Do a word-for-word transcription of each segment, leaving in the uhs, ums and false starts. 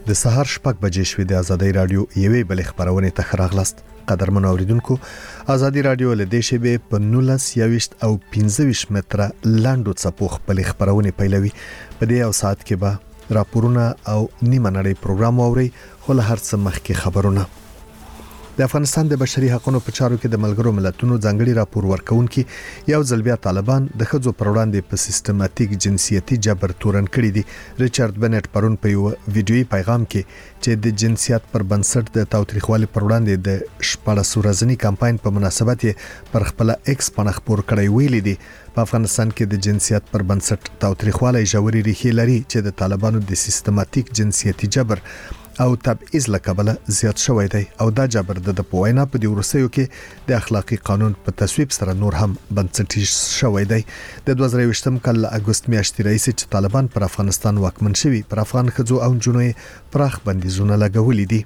د سهار شپږ بجې شوې د ازادي رادیو یوې بل خبرونه ته خراغلاست. قدرمن اوریدونکو، ازادي رادیو له دې شبي په نولس یويشت او پنځه ویشت متره لاندو څپو خپل خبرونه پیلوي. په دې او ساعت کې به راپورونه او نیمه نړۍ پروګرام اوري. خو له هر څه مخکې خبرونه. د افغانستان د بشري حقوقو په چارو کې د ملګرو ملتونو ځانګړي راپور ورکونکي یو ځل بیا طالبان د ښځو پر وړاندې په سیستماتیک جنسیتي جبر تورن کړی دي. ریچارډ بنټ پرون په یو ویډیوي پیغام کې چې د جنسیت پر بنسټ د تاوتریخوالي پر وړاندې د شپږ ورځنی کمپاین په مناسبت پر خپل ایکس باندې خبر کړی ویلي دي په افغانستان کې د جنسیت پر بنسټ تاوتریخوالي ژورې ریښې لري چې د طالبانو د سیستماتیک جنسیتي جبر او تبعیض لکبله زیات شوی دی او دا جبر د پوینا په دی ورسېو کې د اخلاقی قانون په تصویب سره نور هم بنسټیز شوی دی. د دوه زره یوولسم کال اگست میاشتې راځي چې طالبان پر افغانستان واکمن شوي پر افغان ښځو او جنونو پراخ بندیزونه لګولې دي.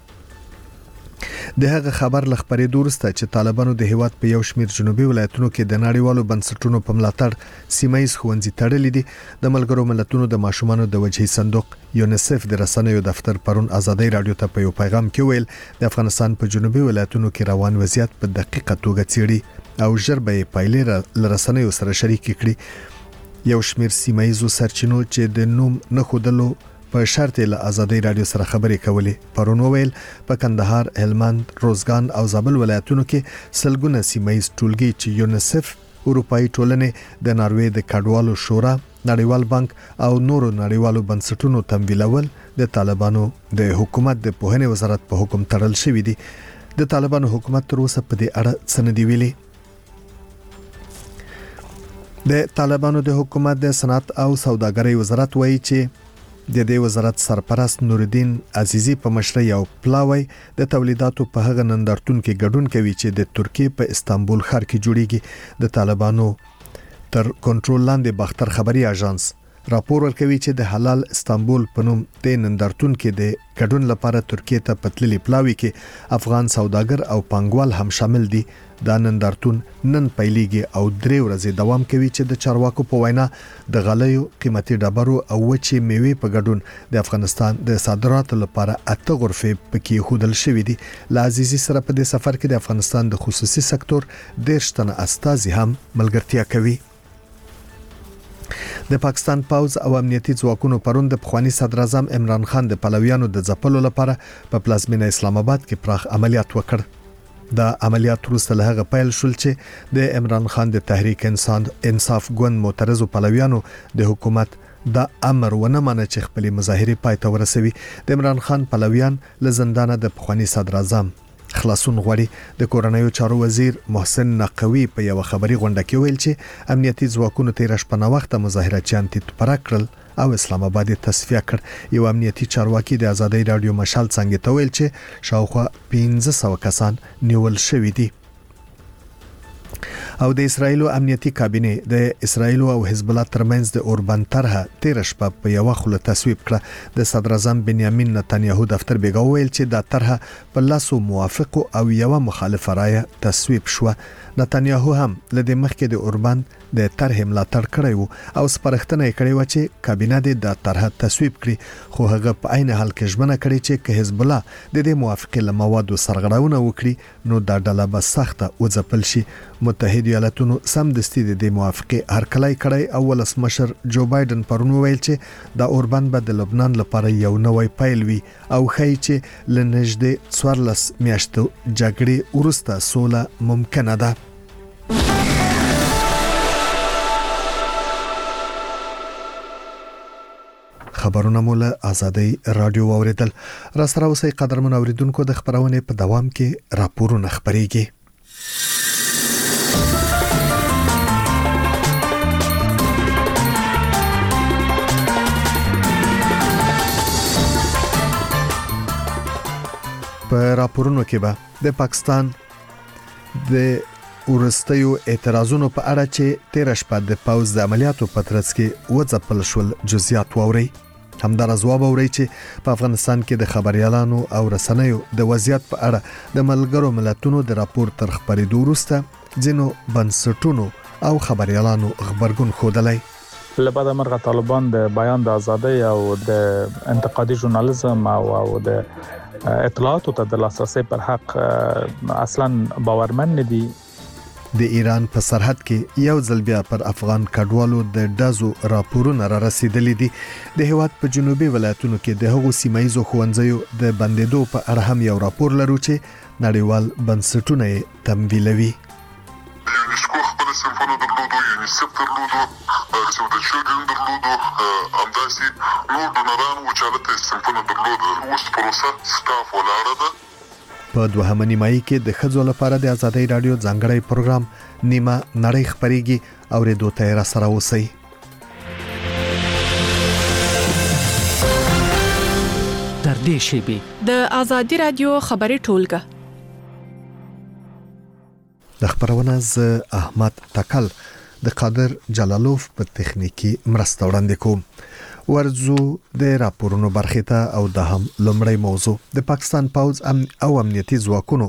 د هغه خبر لخبرې دورسته چې طالبانو د هیواد په یو شمیر جنوبي ولایتونو کې د نړیوالو بنسټونو په ملاتړ سیمایي ښوونځي تړلې دي. د ملګرو ملتونو د ماشومانو د وجهي صندوق یونیسف د رسنیو دفتر پرون ازادي رادیو ته په یو پیغام کې ویل د افغانستان په جنوبي ولایتونو کې روان وضعیت په دقیقه توګه څېړي او ژر به پایلې رسنیو سره شریک کړي. یو شمیر سیمایي سرچینو چې د نوم نه خودلو په شرط له ازادي رادیو سره خبرې کولې پرون ویل په کندهار، هلمند، روزګان او زابل ولایتونو کې سلګونه سیمایي ټولګي چې یونیسف، اروپאי ټولنې، د ناروې د کډوالو شورا، نړیوال بانک او نورو نړیوالو بنسټونو تمویلول د طالبانو د حکومت د پوهنې وزارت په حکم تړل شوی دی. د طالبانو حکومت تر اوسه په دې اړه سندې ویلي. د طالبانو د حکومت د صنعت او سوداګرۍ وزارت وایي چې د دې وزارت سرپرست نوردین عزیزی په مشرۍ او پلاوی د تولیداتو په هغه نندارتون کې ګډون کوي چې د ترکیه په استانبول ښار کې جوړیږي. د طالبانو تر کنټرول لاندې باختر خبري اژانس راپور ورکوي چې د حلال استانبول په نوم د نندارتون کې د ګډون لپاره ترکیه ته پتللی پلاوی کې افغان سوداګر او پنګوال هم شامل دي. دا نندارتون نن پیلېږي او درې ورځې دوام کوي چې د چارواکو په وینا د غلیو، قیمتي ډبرو او وچې میوې په ګډون د افغانستان د صادراتو لپاره اته غرفې پکې خودل شوې دي. لعزیزي سره په دې سفر کې د افغانستان د خصوصي سکتور دیرش تنه استازي هم ملګرتیا کوي. د پاکستان پوز او امنیتي ځواکونو پرون د پخوانی صدر اعظم عمران خان د پلویانو د ځپلو لپاره په پلازمینه اسلام آباد کې پراخ عملیات وکړ. دا عملیات وروسته له هغه پیل شول چې د عمران خان د تحریک انسان انصاف ګوند معترضو پلویانو د حکومت دا امر ونه مانه چې خپل مظاهره پای ته ورسوي. د عمران خان پلویان له زندانه د پخوانی صدر اعظم خلاصون غوړي. د کورنیو چارو وزیر محسن نقوی په یو خبري غونډه کې ویل چې امنیتي ځواکونو تیر شپه نه وخت مظاهرچیان تیت پرکړل او اسلام آباد تصفیه کړ. یو امنیتي چارواکي د ازادي رادیو مشال څنګه ته ویل چې شاوخوا پنځه سوه کسان نیول شوي دي. او د اسرایلو امنیتي کابینه د اسرایلو او حزب الله ترمنځ د اوربان طرحه تیر شپه په یو خله تصویب کړه. د صدر اعظم بنیامین نتنیاهو دفتر بیګا ویل چې دا طرحه په لاسو موافق او یو مخالف رائے تصویب شو. نتنیاهو هم لدې مخکې د اوربان د طرح ملاتړ کړی وو او سپارښتنه یې کړې و چې کابینه د طرحه تصویب کړي. خو هغه په عین حال کې ژمنه کړې چې که حزب الله د دې موافقه لموادو سرغړونه وکړي نو دا ډله به سخته وځپل شي. متحده ایالاتونو سم دستي د دې موافقه هرکلی کړی او ولسمشر جو بایدن پرون ویل چې دا اوربان به د لبنان لپاره یو نوې پیل وي او خی چې لنږدې څوارلس میاشتو جګړې وروسته سوله ممکنه ده. خبرونه مولا ازادي رادیو اوریدل. را سره اوسئ قدرمن اوریدونکو، د خبرونه په دوام کې راپورونه خبريږي. په راپورونو کې به د پاکستان د ورستیو اعتراضونو په اړه چې تیر شپه د پوز د عملیاتو په ترڅ کې وځپل شول جزئیات ووري. همدار ځواب اوري چې په افغانستان کې د خبريالانو او رسنیو د وضعیت په اړه د ملګرو ملتونو د راپور تر خبرېدو وروسته ځینو بنسټونو او خبريالانو خبرګون خوده. لبعد مرغه طالبان د بیان د ازادۍ او د انتقادي ژورنالیزم او او د اطلاعاتو ته د لاسرسي پر حق اصلا باورمن نه دي. د ایران په سرحد کې یو ځل بیا پر افغان کډوالو د دازو راپورونه را رسیدلي دي. د هیواد په جنوبي ولایتونو کې د هغو سیمایزو ښوونځیو د بندیدو په اړه هم یو راپور لرو چې نړیوال بنسټونه یې تمویلوي. یونسکو خپل صنفونه درلودو، یونیسف درلودو، سیو د چلډرن درلودو، همداسې نور ډونران و چې هلته صنفونه درلودو. اوس پروسه سټاف ولاړه ده. په دوهمه نیمایي کې د ښځو لپاره د ازادۍ راډیو ځانګړی پروګرام نیمه نړۍ خپرېږي. اورېدو ته یې راسره اوسئ. تر دې شیبې د ازادۍ راډیو خبري ټولګه د خبرونه ز احمد تکل د قادر جلالوف په تخنیکی مرسته وړاندې کوم. ورزو د راپورونو برخه ته او د هم لومړی موضوع د پاکستان پوز او امنیتي ځواکونو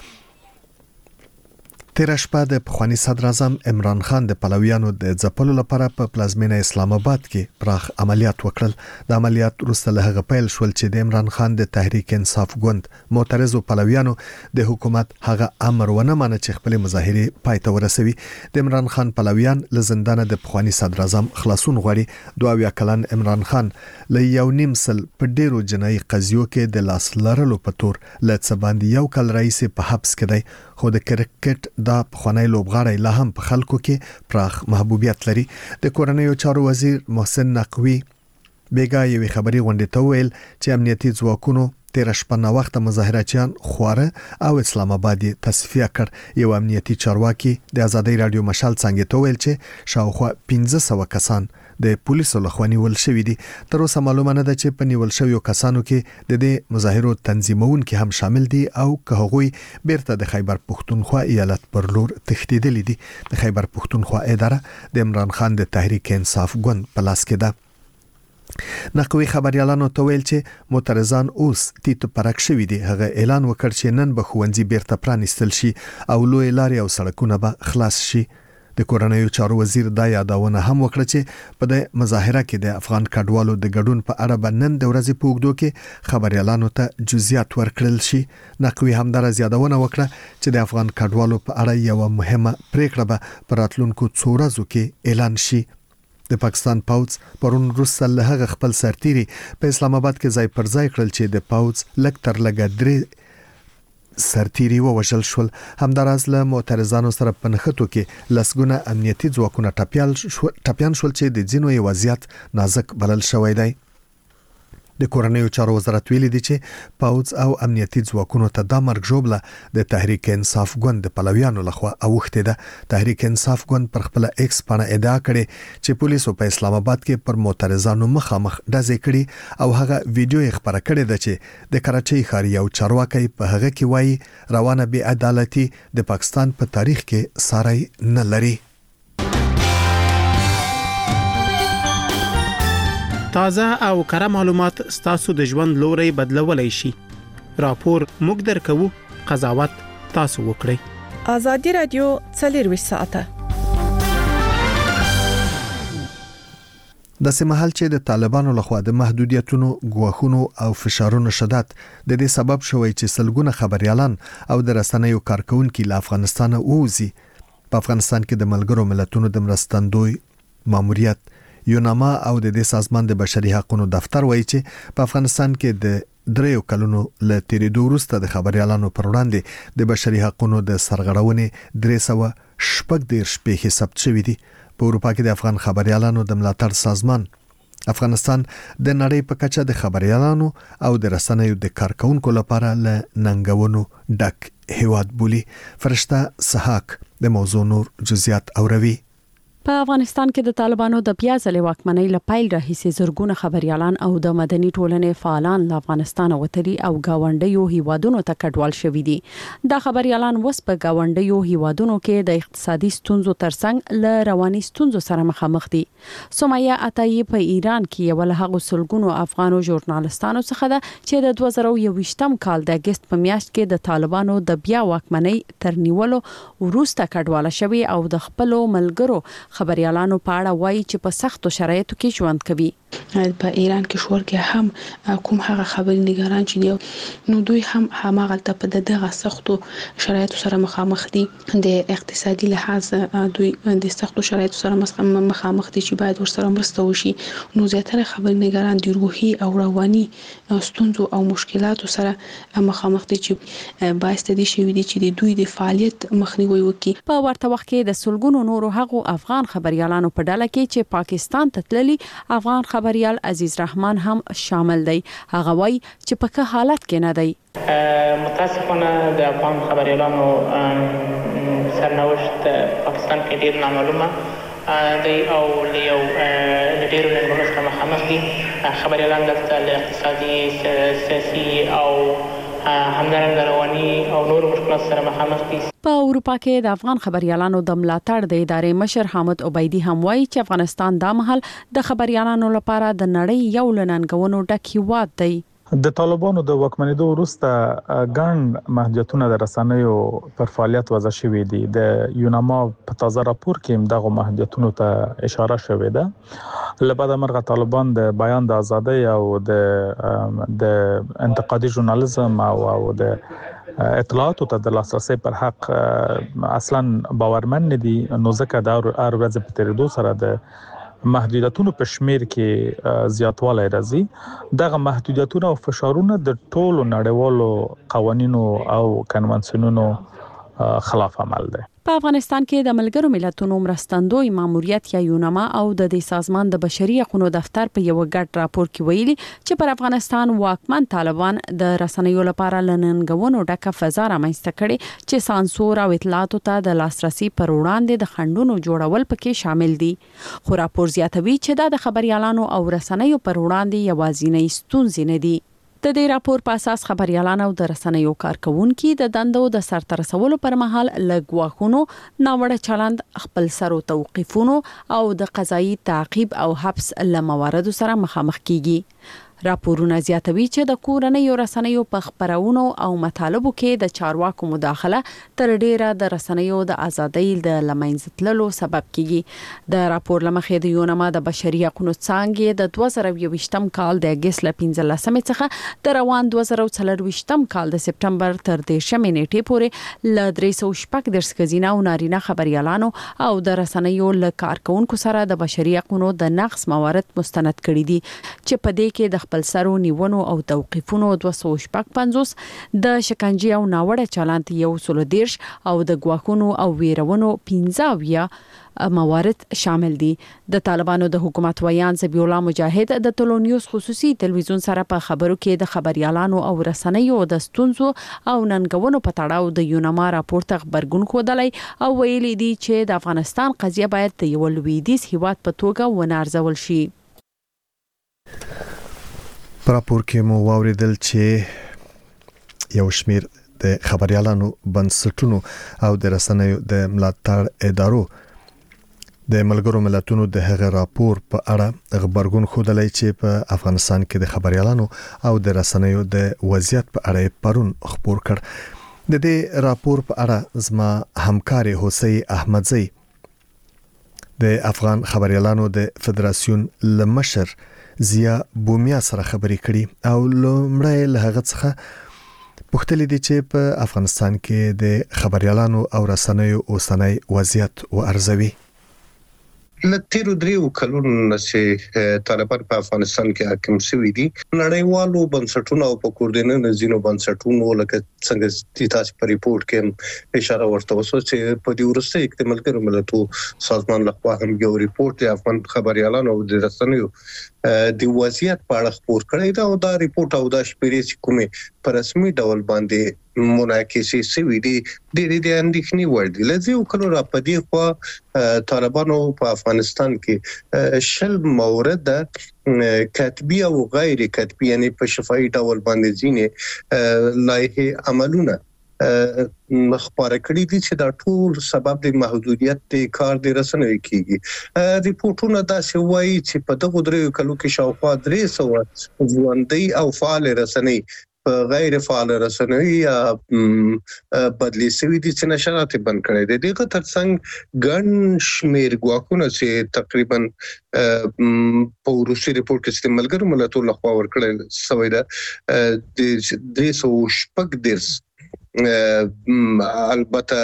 تیر شپه د پخوانی صدر اعظم عمران خان د پلویانو د ځپلو لپاره په پلازمینه اسلام آباد کې پراخ عملیات وکړل. د عملیات وروسته له هغه پیل شول چې د عمران خان د تحریک انصاف ګوند معترضو پلویانو د حکومت هغه امر ونه مانه چې خپل مظاهره پای ته ورسوي. د عمران خان پلویان له زندان د پخوانی صدر اعظم خلاصون غواړي. دوه اویا کلن عمران خان له یو نیم سل په ډیرو جنایي قضیو کې د لاس لرلو په تور له څه باندې یو کال رئیس په حبس کې دی. خو د کرکټ دا پخوانی لوبغاړی لا هم په خلکو کې پراخ محبوبیت لري. د کورنیو چارو وزیر محسن نقوی بیګا یوې خبري غونډې ته ویل چې امنیتي ځواکونو تیر شپه نه وخت مظاهرچیان خواره او اسلام آباد تصفیه کړ. یو امنیتي چارواکي د ازادۍ راډیو مشال څنګه ته ویل چې شاوخوا پنځه سوه کسان د پولیسو لخوا نیول شوی دي. تر اوسه معلومه نه ده چې په نیول شویو کسانو کې د دې مظاهرو تنظیمونکي هم شامل دي او که هغوی بیرته د خیبر پښتونخوا ایالت پر لور تښتیدلي دي. د خیبر پښتونخوا اداره د عمران خان د تحریک انصاف ګوند په لاس کې ده. نقوی خبريالانو ته ویل چې معترضان اوس تیت پرک شوی دي. هغه اعلان وکړ چې نن به ښوونځي بیرته پرانیستل شي او لوی لارې او سړکونه به خلاص شي. د کورنیو چارو وزیر دا یادونه هم وکړه چې په د مظاهره کې د افغان کډوالو د ګډون په اړه به نن د ورځې په اوږدو کې خبريالانو ته جزئیات ورکړل شي. نقوی هم دا یادونه وکړه چې د افغان کډوالو په اړه یو مهمه پریکړه به په راتلونکو څو ورځو کې اعلان شي. د پاکستان پوز پرون وروسته له هغه خپل سرتیري په اسلام آباد کې ځای پر ځای کړل چې د پوز لک تر لګ درې سرتیري ووژل شول. همداراز له معترضانو سره په نښتو کې لسګونه امنیتي ځواکونه ټپیان شول ټپیان شول چې د ځینو یې وضعیت نازک بلل شوی دی. د کورنیو چارو وزارت ویلي دی چې پوز او امنیتي ځواکونو ته د مرګ جوړه د تحریک انصاف ګوند د پلویانو لخوا اوخته ده. تحریک انصاف ګوند پر خپل ایکس باندې ادعا کړې چې پولیسو په اسلام آباد کې پر معترضانو مخامخ ډزې کړي او هغه ویډیو یې خبره کړې ده چې د کراچۍ ښار یو چارواکي په هغه کې وایي روانه بې عدالتي د پاکستان په تاریخ کې ساري نه لري. تازه او کره معلومات ستاسو د ژوند لوري بدلولای شي. راپور موږ درکو، قضاوت تاسو وکړئ. ازادي رادیو څلور ساعته د سمحال چې د طالبانو لخوا د محدودیتونو، ګواښونو او فشارونو شدت د دې سبب شوی چې سلګونه خبريالان او د رسنیو کارکونکو له افغانستان ووزي. په افغانستان کې د ملګرو ملتونو د مرستندوی ماموریت یوناما او د دې سازمان د بشري حقوقو دفتر وایي چې په افغانستان کې د دریو کلونو له تیریدو وروسته د خبريالانو پر وړاندې د بشري حقوقو د سرغړونې درې سوه شپږ دېرش پیښې ثبت شوې دي. په اروپا کې د افغان خبريالانو د ملاتړ سازمان افغانستان د نړۍ په کچه د خبريالانو او د رسنیو د کارکونکو لپاره له ننګونو ډک هیواد بولی. فرشته سحاق د موضوع نور جزئیات اوروي. په افغانستان کې د طالبانو د بیا ځلې واکمنۍ لپاره راهیسې زرګونه خبريالان او د مدني ټولنې فعالان له افغانستان وتلي او گاونډیو هیوادونو ته کډوال شوي دي. دا خبريالان وس په گاونډیو هیوادونو کې د اقتصادي ستونزو ترڅنګ له رواني ستونزو سره مخامخ دي. سمیه عطایی په ایران کې یو له هغو سلګونو افغانو ژورنالستانو څخه ده چې د دوه زره یوویشتم کال د اگست په میاشت کې د طالبانو د بیا واکمنۍ تر نیولو وروسته کډوال شوي او د خپل ملګرو خبريالانو په اړه وایي چې په سختو شرایطو کې ژوند کوي. په ایران کې شور کې هم کوم هغه خبري نگاران چې دی نو دوی هم هماغه په دغه سختو شرایطو سره مخامخ دي. د اقتصادي لحاظ دوی د سختو شرایطو سره مخامخ دي چې باید ورسره مرسته وشي. نو زیاتره خبري نگاران د روحي او رواني ستونزو او مشکلاتو سره مخامخ دي چې باعث دي شي چې د دوی د فعالیت مخنیوي وکړي. په ورته وخت کې د سلګونو نورو هغو افغان خبريالانو په ډله کې چې پاکستان ته تللي افغان خبريال عزیز رحمان هم شامل دی. هغه وایي چې په ښه حالت کې نه دی. متاسفانه د افغان خبريالانو سرنوشت پاکستان کې ډیر نامعلومه دی او له ډیرو ننګونو سره مخامخ دي. خبريالان دلته له اقتصادي سیاسي او همدارنګه رواني او نور مشکلات سره مخامخ دي. په اروپا کې د افغان خبريالانو د ملاتړ د ادارې مشر حامد عبیدی هم وایي چې افغانستان د مهال د خبريالانو لپاره د نړۍ یو لننګونو ډک هیواد دی. د طالبانو د واکمنېدو وروسته ګڼ محدودیتونه د رسنیو پر فعالیت وضع شوې دي. د یوناما په تازه راپور کې دغه محدودیتونو ته اشاره شوې ده. لبعد مرغه طالبان د بیان د ازادۍ او د د انتقادي ژورنالیزم او او د اطلاعاتو ته د لاسرسي پر حق اصلا باورمن دي. نو ځکه د هر ورځ په تیریدو سره د محدودیتونو په شمیر کې زیاتوالی راځي. دغه محدودیتونه او فشارونه د ټولو نړیوالو قوانینو او کنوانسیونونو خلاف عمل دی. په افغانستان کې د ملګرو ملتونو مرستندوی ماموریت یا یوناما او د دې سازمان د بشري حقوقو دفتر په یو ګډ راپور کې ویلي چې پر افغانستان واکمن طالبان د رسنیو لپاره لننګونو ډکه فضا رامنځته کړي چې سانسور او اطلاعاتو ته د لاسرسي پر وړاندې د خنډونو جوړول پکې شامل دي. خو راپور زیاتوي چې دا د خبريالانو او رسنیو پر وړاندې یوازینۍ ستونزې نه دي. د دې راپور په اساس خبريالان او د رسنیو کارکونکو د دندو د سرته رسولو پر مهال لګواخونو ناوړه چلند خپل سرو توقيفونو او د قضایي تعقیب او حبس لموارد سره مخامخ کیږي. راپورونه زیاتوي چې د کورنۍ رسنیو په خبرونو او مطالبو کې د چارواکو مداخله تر ډیره د رسنیو د ازادۍ د لمنځتللو سبب کیږي. د راپور لمخې د یوناما د بشري حقوقو څانګې د دوه زره یوویشتم کال د اگست ل پنځلسمې څخه د روان دوه زره څلورویشتم کال د سپټمبر تر دیرشمې نیټې پورې ل درې سوه شپږ دېرش ښځینه او نارینه خبريالانو او د رسنیو له کارکونکو سره د بشري حقوقو د نقض موارد مستند کړي دي چې په دې کې د خپل سرو نیونو او توقيفونو دوه سوه شپږ پنځوس د شکنجې او ناوړه چلند یو سل دیرش او د ګواښونو او ویرونو پنځه اویا موارد شامل دي. د طالبانو د حکومت ویان ذبیح الله مجاهد د ټولنیوز خصوصي تلویزیون سره په خبرو کې د خبريالانو او رسنیو د ستونزو او ننګونو په تړاو د یوناما راپور ته خبرګون خودلای او ویلي دي چې د افغانستان قضیه باید د یو لویدیز هیواد په توګه ونارزول شي. راپور کې مو واوریدل چې یو شمیر د خبريالانو بنسټونو او د رسنیو د ملاتړ ادارو د ملګرو ملتونو د هغه راپور په اړه خبرګون خودلای چې په افغانستان کې د خبريالانو او د رسنیو د وضعیت په اړه پرون خبر کړ. د دې راپور په اړه زما همکار حسین احمدزی د افغان خبريالانو د فدراسیون لمشر زیا بومیا سره خبرې کړي او لومړی له هغه څخه پوښتنه دي چې په افغانستان کې د خبريالانو او رسنیو اوسنۍ وضعیت او ارزوي. لتیرو دریو کلونو چې طالبان په افغانستان کې حاکم شوي دي نړیوالو بنسټونو او په کوردینونو زینو بنسټونو لکه څنګه تاسو په ریپورت کې اشاره ورته وسو چې په دې ورسته کې د ملګرو ملتونو سازمان لخوا هم یو ریپورت د افغان خبريالانو او د رسنیو د وضعیت په اړه خبر کړی دا او دا ریپورت او دا شمیرې چې کومه په رسمي ډول باندې مناقشه شوې دي د دې اندېښنې وړ دي. لږ یو کلو را پدې خو طالبانو په افغانستان کې شل مورد کتبی او غیر کتبی یعنی په شفاهي ډول باندې ځینې لایحه عملونه مخبره کړی دي چې دا ټول سبب د محدودیت د کار د رسنیو کیږي. ریپورتونه دا شوي چې په دغه درې کلو کې شاوخوا درې سوه ژوندۍ او فعال رسنۍ غیر فعال رسنوي یا بدلی سوي دي چې نشرات بند کړي دي. دغه ترڅنګ ګڼ شمیر ګواښونه چې تقریبا په روسي ریپورت کې چې ملګرو ملتونو لخوا ورکړل شوی ده د درې سوه شپږ دېرش البته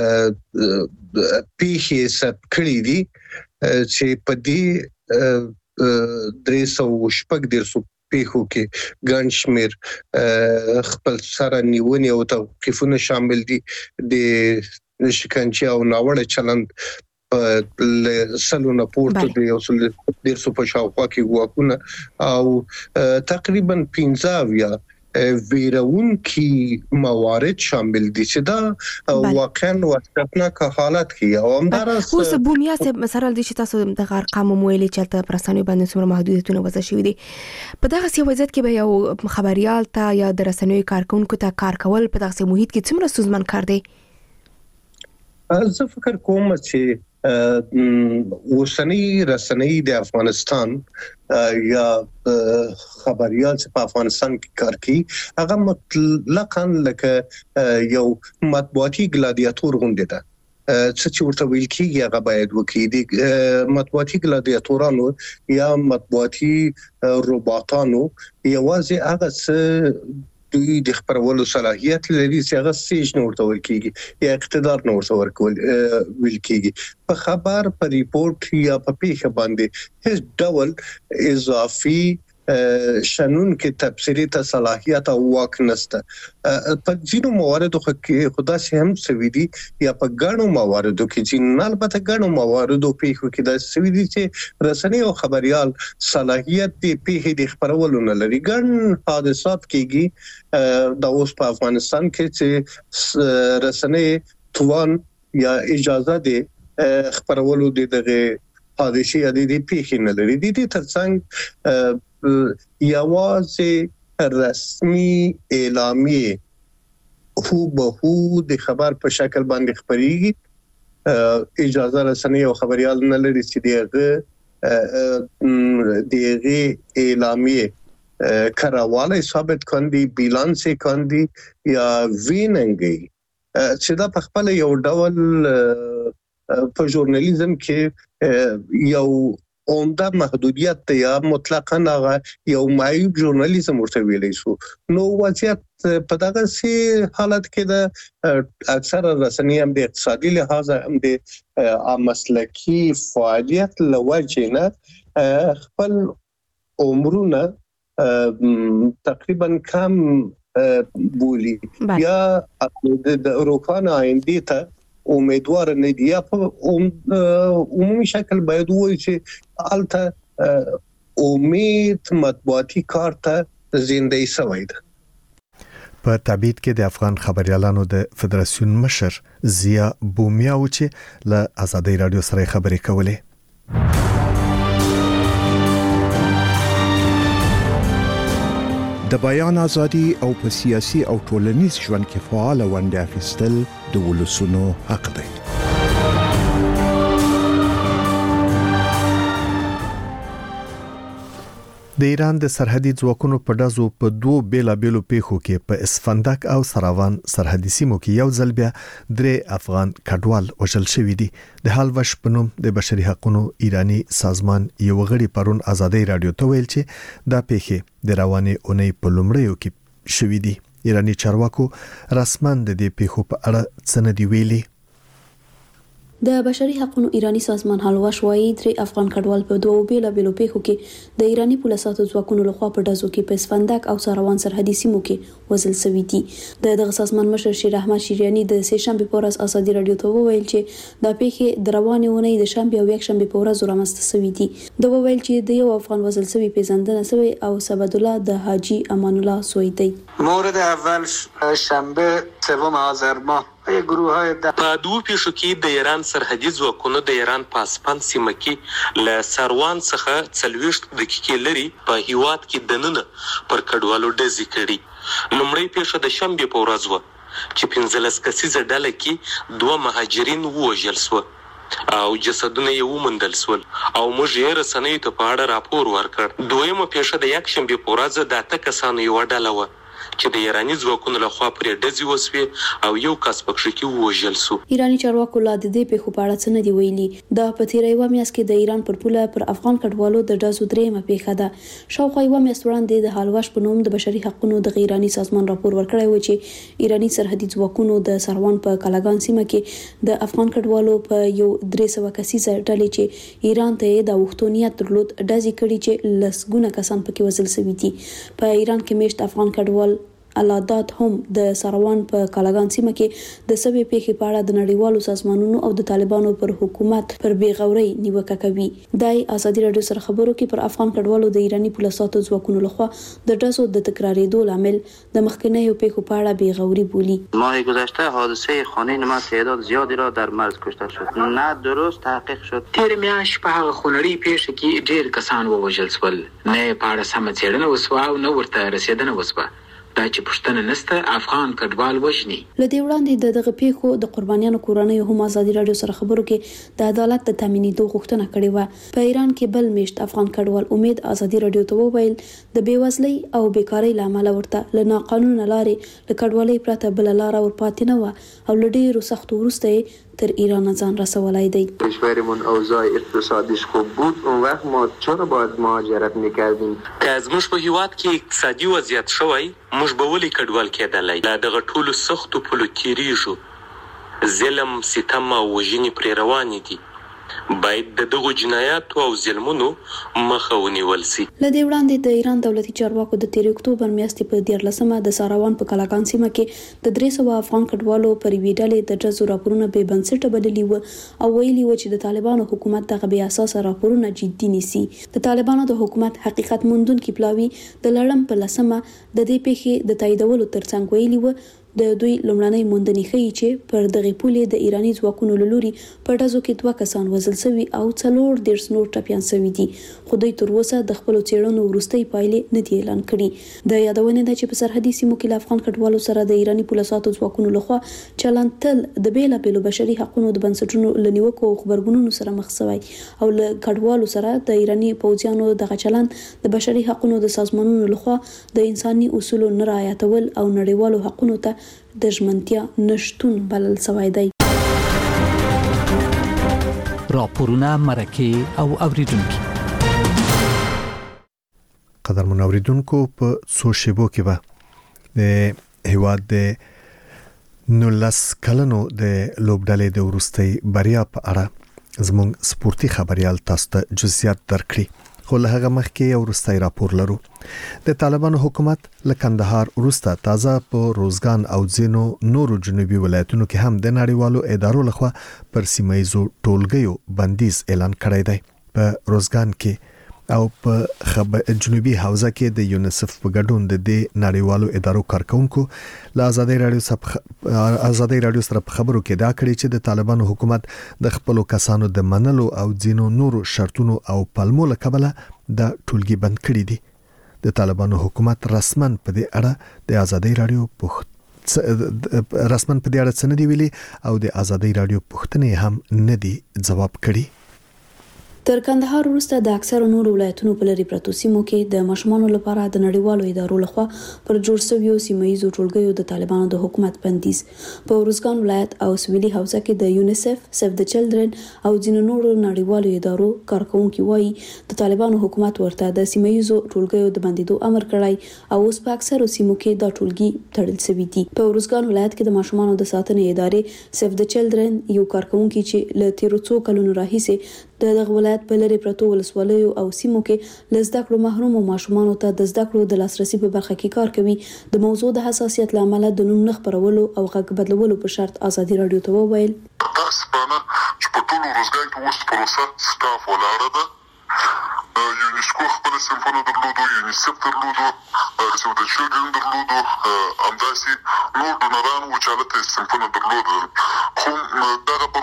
پیښې ثبت کړي دي چې په دې درې سوه شپږ دېرش پیښو کې ګڼ شمیر خپل سره نیونې او توقیفونه شامل دي د شکنجه او ناوړه چلند په سلونه پورته دی او سل ډیر سو په شاوخوا کې ګواښونه او تقریبا پنځه اویا ویرون کی موارد شامل دي چې دا واقعا وحشتناک حالت کې او همدارس اوس بومیا سه مثلا د چې تاسو د ارقام مویلې چلته پرسانوي باندې څومره محدودیتونه وضع شوي دي په دغه سی وضعیت کې به یو خبريال ته یا د رسنوي کارکونکو ته کار کول په دغه محیط کې څومره سوزمن کار دی؟ زه فکر کوم چې اوسنی رسنۍ د افغانستان یا خبريال چې په افغانستان کې کار کوي هغه مطلقاً لکه یو مطبوعاتي ګلادیاتور غونډه ده چې ورته ویل کېږي هغه باید وکړي د مطبوعاتي ګلادیاتورانو یا مطبوعاتي روباټانو یوازې هغه څه دوی د خبرولو صلاحیت لري چې هغه سیج نور تور کیږي یا اقتدار نور تور کول ویل کیږي په خبر په ریپورت یا په پیښه باندې هیڅ ډول اضافي شنون کې تفسیری ته صلاحیت او واک نشته. په ځینو مواردو کې خدا سي هم سوي یا په ګڼو مواردو کې چې نه البته ګڼو مواردو په کې د سوي دي چې رسنۍ او خبريال صلاحیت دی په دې خبرولو نه لري. ګڼ حادثات کېږي د اوس په افغانستان کې چې رسنۍ توان یا اجازه دی خبرولو دغه حادثه یا د پیښې نه لري. د دې ترڅنګ یوازې رسمي اعلامیه هو به هو د خبر په شکل باندې خبريږي اجازه رسنۍ او خبريال نه لري چې دغه دغه اعلامیه کراواله ثابت کاندي بیلانس کاندي یا ویننګي چې دا په خپل یو ډول په ژورنالیزم کې یو اوندا محدودیت ته یا مطلقاً هغه یو معیوب ژورنالیزم ورته ویلی شو. نو وضعیت په دغه سي حالت کې د اکثر رسنۍ هم د اقتصادي لحاظ هم د مسلکی فعالیت لوجه نه خپل عمرونه تقریبا کم بولی یا د روکانه آینده ته امیدوار نه دی. په عمومي شکل باید وایي چې الته امید مطبوعاتي کار ته زنده شوی ده. په تبعید کې د افغان خبريالانو د فدراسیون مشر زیا بومیا و چې له آزادۍ رادیو سره خبرې کولې. د بیان ازادي او په سیاسي او ټولنیز ژوند کې فعال ونډه اخیستل د ولسونو حق دی. د ایران د سرحدي ځواکونو په دازو په دوه بیلابېلو پیښو کې په اسفندق او سراوان سرحدي سیمو کې یو ځل بیا درې افغان کډوال وژل شوي دي. د حال وش په نوم د بشري حقوقو ایرانی سازمان یو غړي پرون آزادۍ رادیو ته ویل چې دا پیښې د روانې اونۍ په لومړیو کې شوي دي. ایرانی چارواکو رسماً د دې پیښو په اړه څه نه دی ویلي. د بشري حقوقو ایرانی سازمان حلواش وايي درې افغان کډوال په دوه بیلابېلو پیښو کې د ایرانی پولیسو ځواکونو لخوا په دازو کې په اسفندق او سراوان سرحدي سیمو کې وژل شوي دي. د دغه سازمان مشر شیر احمد شیریانی د سه شنبه په ورځ آزادۍ رادیو ته وویل چې دا پیښې د روانې اونۍ د شنبه او یک شنبه په ورځ رامنځته شوي دي. دا وویل چې د یو افغان وژل شوی پیژندنه شوی او سبد الله د حاجی امان الله سوی دی. مورد اول شنبه سوم آذر ماه په دوه پیښو کې د ایران سرحدي ځواکونو د ایران په اسپان سیمه کې له سروان څخه څلوېښت دقیقې لري په هیواد کې دننه پر کډوالو ډزې کړي. لومړی پیښه د شنبه په ورځ و چې پنځلس کسیزه ډله کې دوه مهاجرین ووژل شو او جسدونه یې وموندل شول او موږ یې رسنیو ته په اړه راپور ورکړ. دویمه پیښه د یک شنبه په ورځ د اته کسانو یو ډله و چې د ایرانی ځواکونو لخوا پرې ډزې وسوي او یو کس پکې کې وژل شو. ایرانی چارواکو لا د دې په خبره څه نه دی ویلي. دا په تیرې یو میاشت کې د ایران پر پوله پر افغان کډوالو د ډزو درېمه پیښه ده. شاوخوا یو میاشت وړاندې د حالواش په نوم د بشري حقوقو د ایرانی سازمان راپور ورکړی و چې ایرانی سرحدي ځواکونو د سروان په کلاګان سیمه کې د افغان کډوالو په یو درې سوه کسیزه ډلې چې ایران ته د وختونیت درلود ډزې کړي چې لسګونه کسان پکې وژل شوي دي. په ایران کې میشت افغان کډوال علادات هم د سروان په کلاګان سیمه کې د سوي پیښې په اړه د نړیوالو سازمانونو او د طالبانو پر حکومت پر بیغوري نیوکه کوي. دای ازادي رادیو سره خبرو کې پر افغان کډوالو د ایرانی پولیسو ځواکونو لخوا د ډزو د تکرارېدو لامل د مخکنیو پیښو په اړه بیغوري بولی. ماه گذشته حادثه خانه ما تعداد زیادی را در مرز کشته شد. نه درست تحقیق شد. تیر میاشت په هغه خونړی پیښه کې ډیر کسان ووژل شول. نه په اړه سم څېړنه وسوه او نه ورته رسیدنه وسوه. دا چې پښتنه نسته افغان کډوال وژني. لدې وړاندې د دغه پیښو د قربانیانو کورنۍ هم ازادي رادیو سره خبرو کې د عدالت د تامینېدو غوښتنه کړې و. په ایران کې بل میشت افغان کډوال امید ازادي رادیو ته وویل د بیوزلۍ او بیکارۍ لامل ورته له ناقانونه لارې له کډوالۍ پرته بل لار ورپاتې نه و او له ډېرو سختو وروسته تر ایران ځان رسولای دی. کشورمون اوضاع اقتصادیش خوب بود اون وقت ما چرا باید مهاجرت میکردیم؟ که زموږ په هیواد کې اقتصادي وضعیت شوی موږ به ولې کډوال کېدلای؟ لا دغه ټولو سختو پلو تیریږو. ظلم ستم او وژنې پرې روانې دي. باید د دغو جنایاتو او ظلمونو مخه ونیول شي. له دې وړاندې د ایران دولتي چارواکو د تیر اکتوبر میاشتې په دیارلسمه د ساروان په کلاګان سیمه کې د درې سوه افغان کډوالو پر یوې ډلې د ډزو راپورونه بې بنسټه بللي وو او ویلي وو چې د طالبانو حکومت دغه بې اساسه راپورونه جدي نیسي. د طالبانو د حکومت حقیقت موندونکي پلاوي د لړم په لسمه د دې پیښې د تاییدولو ترڅنګ ویلي وو د دوی لومړنۍ موندنې ښیي چې پر دغه پولې د ایرانی ځواکونو له لوري په ډزو کې دوه کسان وژل شوي او څلور دېرش نور ټپیان شوي دي. خو دوی تر اوسه د خپلو څېړنو وروستۍ پایلې نه دي اعلان کړي. د یادونې ده چې په سرحدي سیمو کې له افغان کډوالو سره د ایرانی پولیسو ځواکونو لخوا چلند تل د بیلابېلو بشري حقوقو د بنسټونو له نیوکو او خبرګونونو سره مخ شوی او له کډوالو سره د ایرانی پوځیانو دغه چلند د بشري حقوقو د سازمانونو لخوا د انساني اصولو نه رعایتول او نړیوالو حقوقو ته د ژمنتیا نشټون بلل شوی دی. راپورونه مرکه او اوریدونکو قدرمن اوریدونکو په څو شیبو کې به د هیواد د نولس کلنو د لوبډلې د ورستۍ بریا په اړه زموږ سپورتي خبريال تاسو ته جزئیات درکړي. خو له هغه مخکې یو وروستی راپور لرو. د طالبانو حکومت له کندهار وروسته تازه په روزګان او ځینو نورو جنوبي ولایتونو کې هم د نړیوالو ادارو لخوا پر سیمایزو ټولګیو بندیز اعلان کړی دی. په روزګان کې او په خبر جنوبي حوزه کې د یونیسف په ګډون د دې نړیوالو ادارو کارکونکو له آزادي رادیو سره آزادي رادیو سره په خبرو کې دا کړی چې د طالبانو حکومت د خپل کسانو د منلو او ځینو نورو شرطونو او پلمو له کبله د ټولګي بند کړی دي. د طالبانو حکومت رسمن په دې اړه د آزادي رادیو پوښت رسمن په دې اړه څه نه دی ویلي او د آزادي رادیو پوښتنې هم نه دی ځواب کړي. تر کندهار وروسته د اکثر نورو ولایتونو په لري پرتو سیمو کې د ماشومانو لپاره د نړیوالو ادارو لخوا پر جوړ شویو سیمایزو ټولګیو د طالبانو د حکومت بندیز په روزګان ولایت او سویلي حوزه کې د یونیسف، سیف د چلډرن او ځینو نورو نړیوالو ادارو کارکونکو وایي د طالبانو حکومت ورته د سیمایزو ټولګیو د بندیدو امر کړی او اوس په اکثر سیمو کې دا ټولګي تړل شوی دي. په روزګان ولایت کې د ماشومانو د ساتنې ادارې سیف د چلډرن یو کارکونکو چې له تیرو څو کلونو راهیسې د دغه ولایت په لري پرتو ولسوالیو او سیمو کې له زده کړو محروم ماشومانو ته د زده کړو د لاسرسي په برخه کې کار کوي د موضوع د حساسیت لامل د نوم خبرولو او غږ بدلولو په شرط آزادي رادیو ته وویل اسپانه چې په ټولو روزګان کې اوس پروسه سټاف ولاړه ده. یونیسکو خپل صنفونه درلودو، یونیسف درلودو، سیو د چلډرن درلودو، همداسې نور ډونران وو چې هلته صنفونه درلودل. خو دغه پروسه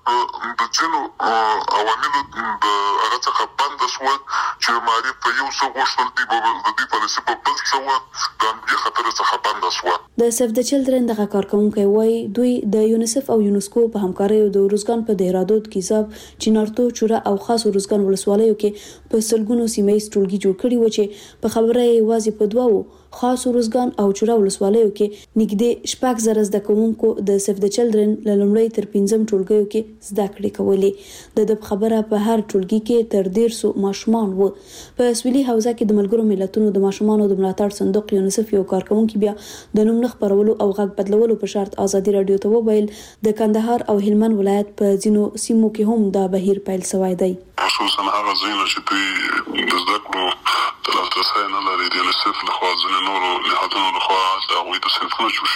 د جنو عواملو د هغه څخه بند شو چې معرف په یو څه غوښتل دي د دې پالیسي په بل څه و د امنیت خطر څخه بند شو. د سیف د چلډرن دغه کارکونکو وای دوی د یونیسف او یونسکو په همکارۍ د روزګان په دهرادود کې ځاب چینارتو چوره او خاص روزګان ولسوالیو کې په سلګونو سیمه ایز ټولګي جوړ کړي و چې په خبره یې واځي په دواو خاص روزګان او چوره ولسوالیو کې نږدې شپږ زره زده کوونکو د سیف د چلډرن لومړی تر پنځم ټولګیو کې زده کړې کولې. د خبره په هر ټولګي کې تر ډیر سو ماشومان وو. په سویلي حوزه کې د ملګرو ملتونو د ماشومانو د ملاتړ صندوق یونیسف یو کارکونکو بیا د نوم خبرولو او غږ بدلولو په شرط ازادي رادیو ته وویل د کندهار او هلمند ولایت په ځینو سیمو کې هم دا بهیر پیل شوی دی. خصوصا هغه ځایونه چې دوی د زده کړو د لاسرسي نه لري د یونیسف لخوا ځینې نورو نهادونو لخوا د هغوی د صنفونو جوړ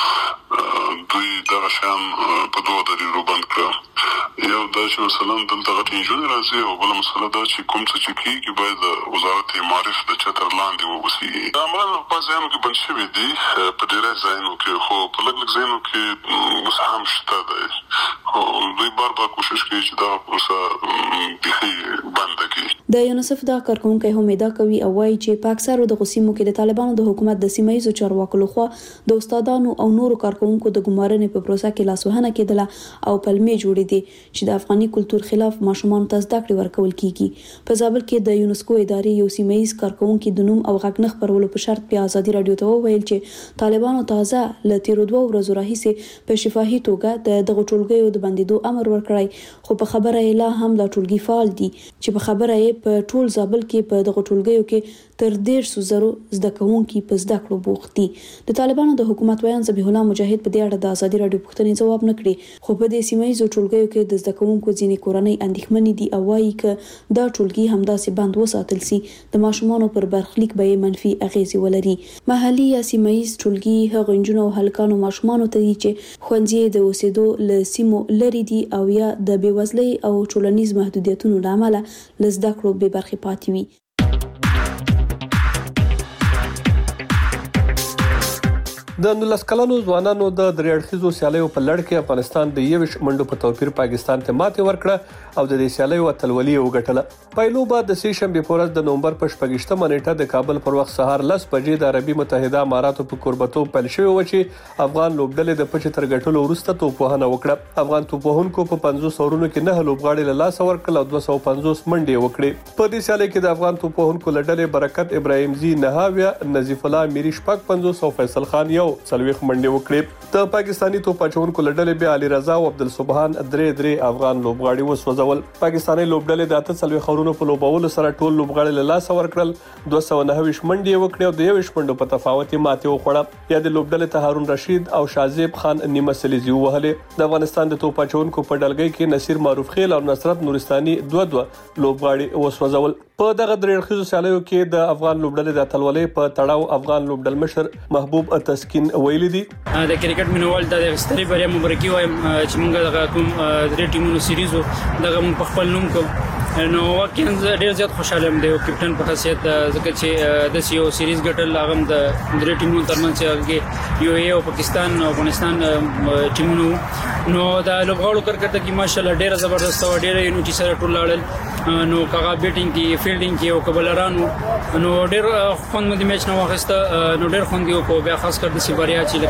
شوي دوی دغه شیان په دوه دلیلو بند کړه. یو دا چې مثلا دلته غټ انجونې راځي او بله مسله دا چې کوم څه چې کېږي باید د وزارت معارف د چتر لاندې واوسي. دا عملاً په بعض ځایونو کې بند شوي دي په ډېری ځایونو کې خو په لږ لږ ځایونو کې اوس هم شته دی خو دوی بار بار کوشش کوي چې دا پروسه بیخي بنده کړي. د یونیسف دا کارکونکو هم ادعا کوي او وایي چې په اکثرو د سیمو کې د طالبانو د حکومت د سیمه ایزو چارواکو لخوا د استادانو او نورو کارکونکو د ګمارنې په پروسه کې لاسوهنه کېدله او پلمې جوړې دي چې د افغاني کلچر خلاف ماشومان ته زده کړې ورکول کیږي. په زابل کې د یونسکو ادارې یو سیمه ایز کارکونکو د نوم او غږ نه خبرولو په شرط په ازادي رادیو ته وویل چې طالبانو تازه ل تیر دوه ورځې راهیسې په شفاهي توګه د دغه ټولګیو د بندیدو امر ورکړی خو په خبره یې لا هم د ټولګي فعال دي چې په خبره یې په ټول زابل کې په دغه ټولګیو کې تر ډیر سوزرو زده کوونکي په زده کړو بوخت دي. د طالبانو د حکومت ویان ذبیح الله مجاهد په دې اړه د ازادي رادیو پوښتنې ځواب نه کړی خو په دې سیمه ایزو ټولګیو کې د زده کوونکو ځینې کورنۍ اندېښمنې دي او وایي چې دا ټولګي همداسې بند وساتل سي د ماشومانو پر برخلیک به منفي اغیزې ولري. محلي یا سیمه ایز ټولګي هغه نجونو او هلکانو ماشومانو ته دي چې ښوونځي د اوسېدو له سیمو لري دي او یا د بېوزلۍ او ټولنیز محدودیتونو له امله له زده کړو بې برخې پاتې وي. د نولس کلنو ځوانانو د درې اړخیزو سیالیو په لړ کې افغانستان د یوش منډو په توپیر پاکستان ته ماتې ورکړه او د دې سیالیو اتلولي وګټله. پایلوبه د سې شنبه په ورځ د نومبر په شپږشتمه نیټه د کابل پر وخت سهار لس بجې د عربي متحده اماراتو په کوربتو پیل شوی و چې افغان لوبډلې د پچ تر ګټلو وروسته توپوهنه وکړه. افغان توپوهونکو په پنځوس اورونو کې نه لوبغاړي له لاس ورکړل او دوه سوه پنځوس منډې وکړې. په دې سیالي کې د افغان توپوهونکو لړلې برکت ابراهیم زی نهاویا نظیف الله میری شپږ پنځوس او فیصل خان یو څلويخ منډې وکړې. د پاکستانی توپاچونکو لړلې به علي رضا او عبدالسبحان درې درې افغان لوبغاړي وسوځول. پاکستانی لوبډلې د اته څلويخ خورونو په لوبولو سره ټول لوبغاړي له لاس ورکړل. دوه سوه نهه منډې وکړې او د یوش منډو په تفاوت ماته وخوړه. یا د لوبډلې ته هارون رشید او شازیب خان نیمه سلیزي وهلې. د افغانستان د توپاچونکو په ډلګۍ کې نصیر معروف خیل او نصرت نورستاني دوه دوه لوبغاړي وسوځول. په دغه درې اړخیزو سیالیو کې د افغان لوبډلې د اتلولۍ په تړاو افغان لوبډل مشر محبوب تسکین ویلي دي د کرکټ مینوال د ستري بریا مبارکي وایم چې موږ دغه کوم درې ټیمونو سیریزو دغه موږ په خپل نوم کو نو واقعا ډیر زیات خوشاله یم د کپټن په حیثیت ځکه چې د سیو سیریز ګټل هغه د درې ټیمونو ترمنځ چې یو ای او پاکستان او افغانستان ټیمونو نو د لوبغاړو کرکټ کې ماشاءالله ډیر زبردست او ډیر یو چې سره ټول لاړل نو کاغه بیټینګ کې فیلډینګ کې او کبلرانو نو ډیر خوند مې میچ نو واخیسته نو ډیر خوند یو کو بیا خاص کر د سی بریا چې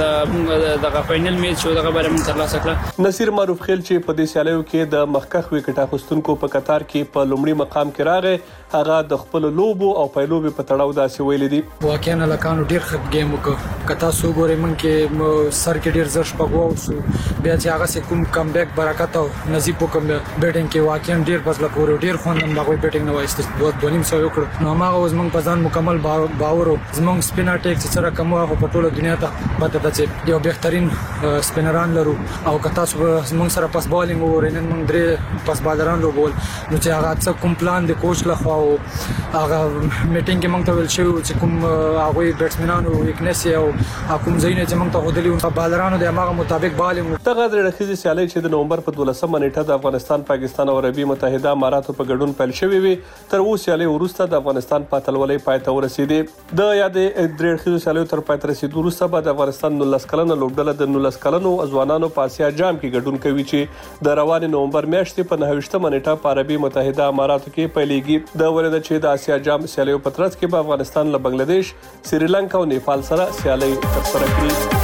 لکه دغه فائنل میچ شو دغه باره موږ ترلاسه کړ. نصیر معروف خیل چې په دې سیالیو کې د مخکخ وکټ اخیستونکو په قطار کې په لومړي مقام کې راغی هغه د خپل لوبو او پایلوبې په تړاو داسې ویل دي واقعا لکانو ډیر ښه گیم وکړ کته سو ګورې من کې سر کې ډیر زر شپږو سو بیا چې هغه سه کوم کم بیک برکت او نصیب کوم بیټینګ کې واقعا ډیر فضل کور ډیر خوندم دغه بیټینګ نو وایست دوه دونیم سو وکړ نو هغه اوس موږ په ځان مکمل باور زموږ سپینر ټیک چې سره کومه په ټوله دنیا ته پته ده چې یو بهترین سپینران لرو او کته سو موږ سره پاس بالینګ ورنن موږ درې پاس بالران لوبول نو چې هغه څه کوم پلان د کوچ لخوا او هغه میټینګ کې موږ ته ویل شو چې کوم هغه بیټسمنانو ویکنس او کوم ځای نه چې موږ ته غوډلی او بالرانو د هغه مطابق بالم دغه د رخصتي سیالي چې د نومبر په دولسمه نیټه د افغانستان پاکستان او عربي متحده اماراتو په ګډون پیل شوې وي تر اوسه سیالي وروسته د افغانستان په اتلولۍ پای ته ورسېدي د یادې د رخصتي سیالي تر پای ته رسیدو وروسته به د افغانستان نولس کلنه لوبډله د نولس کلنو ځوانانو په اسیا جام کې ګډون کوي چې د روان نومبر میاشتې په نهه نیټه په عربي متحده اماراتو کې پیلېږي د ولید چې د اسیا جام سیالیو په ترڅ کې به افغانستان له بنگلاديش سریلانکا او نیپال سره سیالي ترسره کړي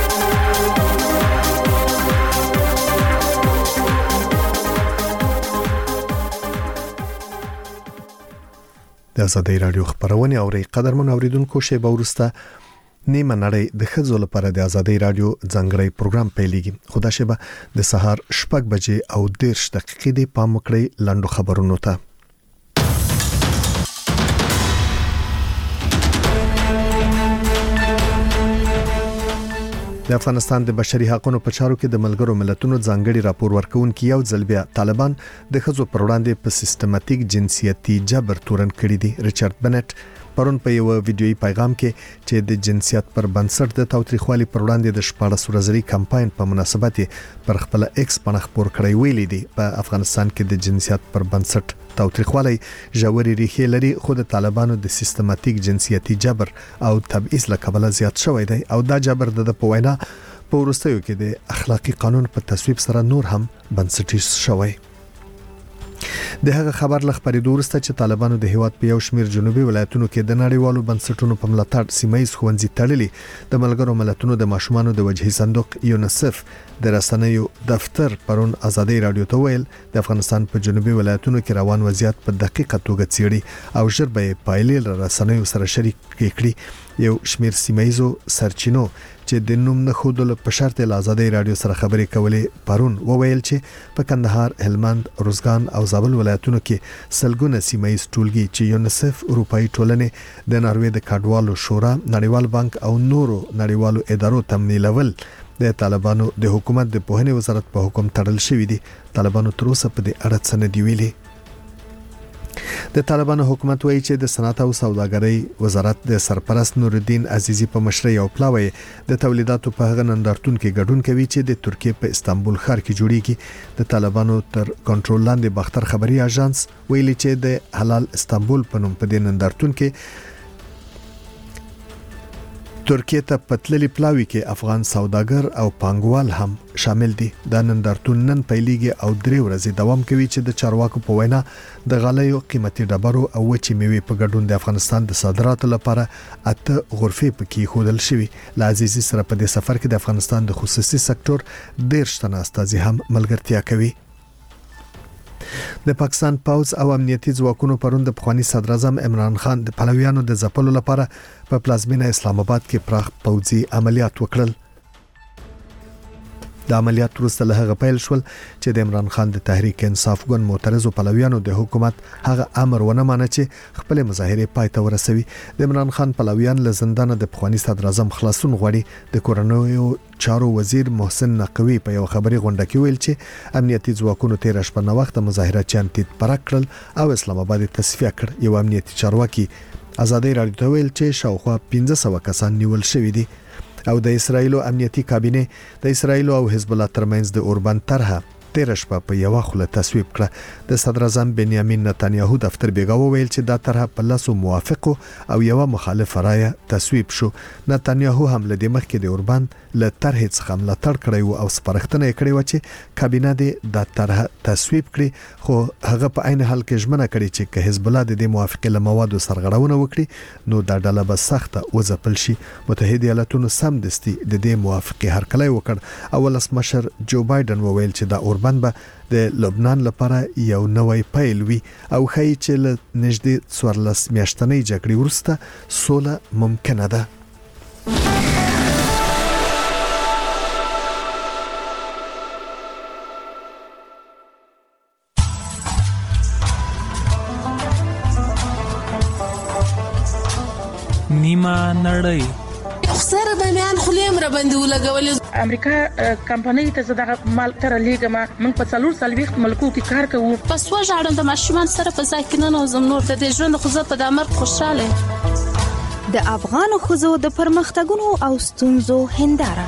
د آزادۍ رادیو خبرونه او ری قدرمن اوریدونکو شیبه ورسته نیمه نړۍ د خځو لپاره د آزادۍ رادیو ځانګړی پروګرام پیلېږي خو دا شیبه د سهار شپږ بجې او دېرش دقیقې د پام وکړئ لاندو خبرونو ته. د افغانستان د بشري حقوقو په چارو کې د ملګرو ملتونو ځانګړي راپور ورکونکي یو ځل بیا طالبان د خځو پر وړاندې په سیستماتیک جنسیتي جبر تورن کړی دی. ریچارډ بنټ پرون په یو ویډیويي پیغام کې چې د جنسیت پر بنسټ د تاوتریخوالي پر وړاندې د شپاړس ورځري کمپاین په مناسبت پر خپل ایکس باندې خبر کړی ویلي دی په افغانستان کې د جنسیت پر بنسټ تاوتریخوالي ژورې ریښې لري خو د طالبانو د سیستماتیک جنسیتي جبر او تبعیض له کبله زیات شوی دی او دا جبر د په وینا په ورستیو کې د اخلاقی قانون په تصویب سره نور هم بنسټیز شوی. د هغه خبر لخبرېدو وروسته چې طالبانو د هیواد په یو شمیر جنوبي ولایتونو کې د نړیوالو بنسټونو په ملاتړ سیمایي ښوونځي تړلي د ملګرو ملتونو د ماشومانو د وجهي صندوق یونیسف د رسنیو دفتر پرون آزادۍ رادیو ته ویل د افغانستان په جنوبي ولایتونو کې روان وضعیت په دقیقه توګه څېړي او ژر به پایلې رسنیو سره شریک کړي. یو شمیر سیمایي سرچینو چې د نوم نه خودل په شرط ل آزادۍ رادیو سره خبرې کولې پرون وویل چې په کندهار، هلمند، روزګان او زابل ولایتونو کې سلګونه سیمایي ټولګي چې یونیسف اروپאי ټولنې د ناروې د کډوالو شورا، نړیوال بانک او نورو نړیوالو ادارو تمویلول د طالبانو د حکومت د پوهنې وزارت په حکم تړل شوې دي. طالبانو تر اوسه په دې اړه څه نه دی ویلي. د طالبانو حکومت وایي چې د صنعت او سوداګرۍ وزارت د سرپرست نور الدین عزیزی په مشرۍ او پلاوی د تولیداتو په هغه نندارتون کې ګډون کوي چې د ترکیه په استانبول ښار کې جوړیږي. د طالبانو تر کنټرول لاندې باختر خبري اژانس ویلي چې د حلال استانبول په نوم په دې نندارتون کې ترکیه ته پتللی پلاوی کې افغان سوداګر او پانګوال هم شامل دي. دا نندارتون نن پیلېږي او درې ورځې دوام کوي چې د چارواکو په وینا د غالیو قیمتي ډبرو او وچې میوې په ګډون د افغانستان د صادراتو لپاره اته غرفې پکې خودل شوی. لعزیزی سره په دې سفر کې د افغانستان د خصوصي سکتور ډېر شتنه استازي هم ملګرتیا کوي. د پاکستان پوز او امنیتي ځواکونو پرون د پخوانی صدر اعظم عمران خان د پلویانو د ځپلو لپاره په پلازمینه اسلام آباد کې پراخ پوځي عملیات وکړل. د عملیات وروسته له هغه پیل شول چې د عمران خان د تحریک انصاف ګوند معترضو پلویانو د حکومت هغه امر ونه مانه چې خپل مظاهره پای ته ورسوي. د عمران خان پلویان له زندان د پخوانی صدر اعظم خلاصون غواړي. د کورونیو چارو وزیر محسن نقوی په یو خبري غونډه کې ویل چې امنیتي ځواکونو تیر شپه نو وخت مظاهراتچیان تید پرک کړل او اسلام آباد تصفیه کړ. یو امنیتي چارواکي آزادۍ رادیو ته ویل چې شاوخوا پنځه سوه کسان نیول شوي دي او د اسرایل امنیتي کابینه د اسرایل او حزب الله ترمنځ د اوربان طرحه تیر شپه په یو خله تصویب کړه. د صدر اعظم بنیامین نتانیاهو دفتر بیګاو ویل چې دا طرحه په لاسو موافق او یو مخالف رائے تصویب شو. نتانیاهو هم له دې مخکې د اوربان له طرحه څخه ملاتړ کړی او سپارښتنه کړې و چې کابینه دې د طرحه تصویب کړي خو هغه په عین حال کې ژمنه کړې چې که حزب الله د دې موافقه له موادو سرغړونه وکړي نو دا ډله به سخته وځپل شي. متحده ایالاتونو سم دستي د دې موافقه هرکلی وکړ. اول اسمشر جو بایدن وویل چې دا اوربان به د لبنان لپاره یو نوې پیل وي او خای چې له نږدې څوارلس میاشتنۍ جګړې وروسته سوله ممکنه ده. نیمه نړۍ خو سره باندې خلیم را باندې ولګول. امریکا کمپنۍ ته زداغه مال تر لیګما موږ په څلور سالويخت ملکو کې کار کوو. پس وژاړم د ماشومان سره په ځای کې نه نوزم نور د دې ژوند خو زه په دامر خوشاله. د افغان خزو د پرمختګونو او ستونزو هنداره.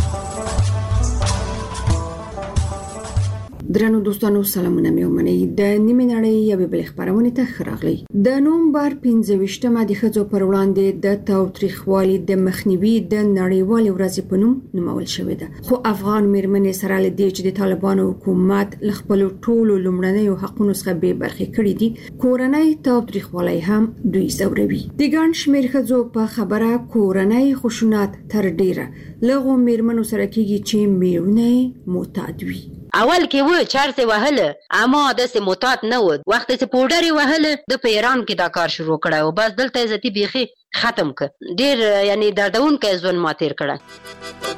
درنو دوستانو سلامونه مې ومنئ. د نیمه نړۍ یوې بلې خبرونه ته راغلی. د نومبر پنځه ویشتمه د ښځو پر وړاندې د تاوتریخوالي د مخنیوي د نړیوالې ورځې په نوم نومول شوې ده. خو افغان میرمنې سره له دې چې د طالبانو حکومت له خپل ټولو لومړنیو حقوقو څخه بې برخې کړي دي، کورنۍ تاوتریخوالي هم دوی زوروي. د ګڼ شمېر ښځو په خبره کورنۍ خشونت تر ډیره لغو میرمنو سره کېږي چې میړونه معتاد وي. اول کې و چارسه وهله اما د سه معتاد نه و. وخت چې پودری وهله د پیران کې دا کار شروع کړه او بس دلته عزتي بيخي ختم ک. ډیر یعنی دردون کې ځون ماتیر کړه.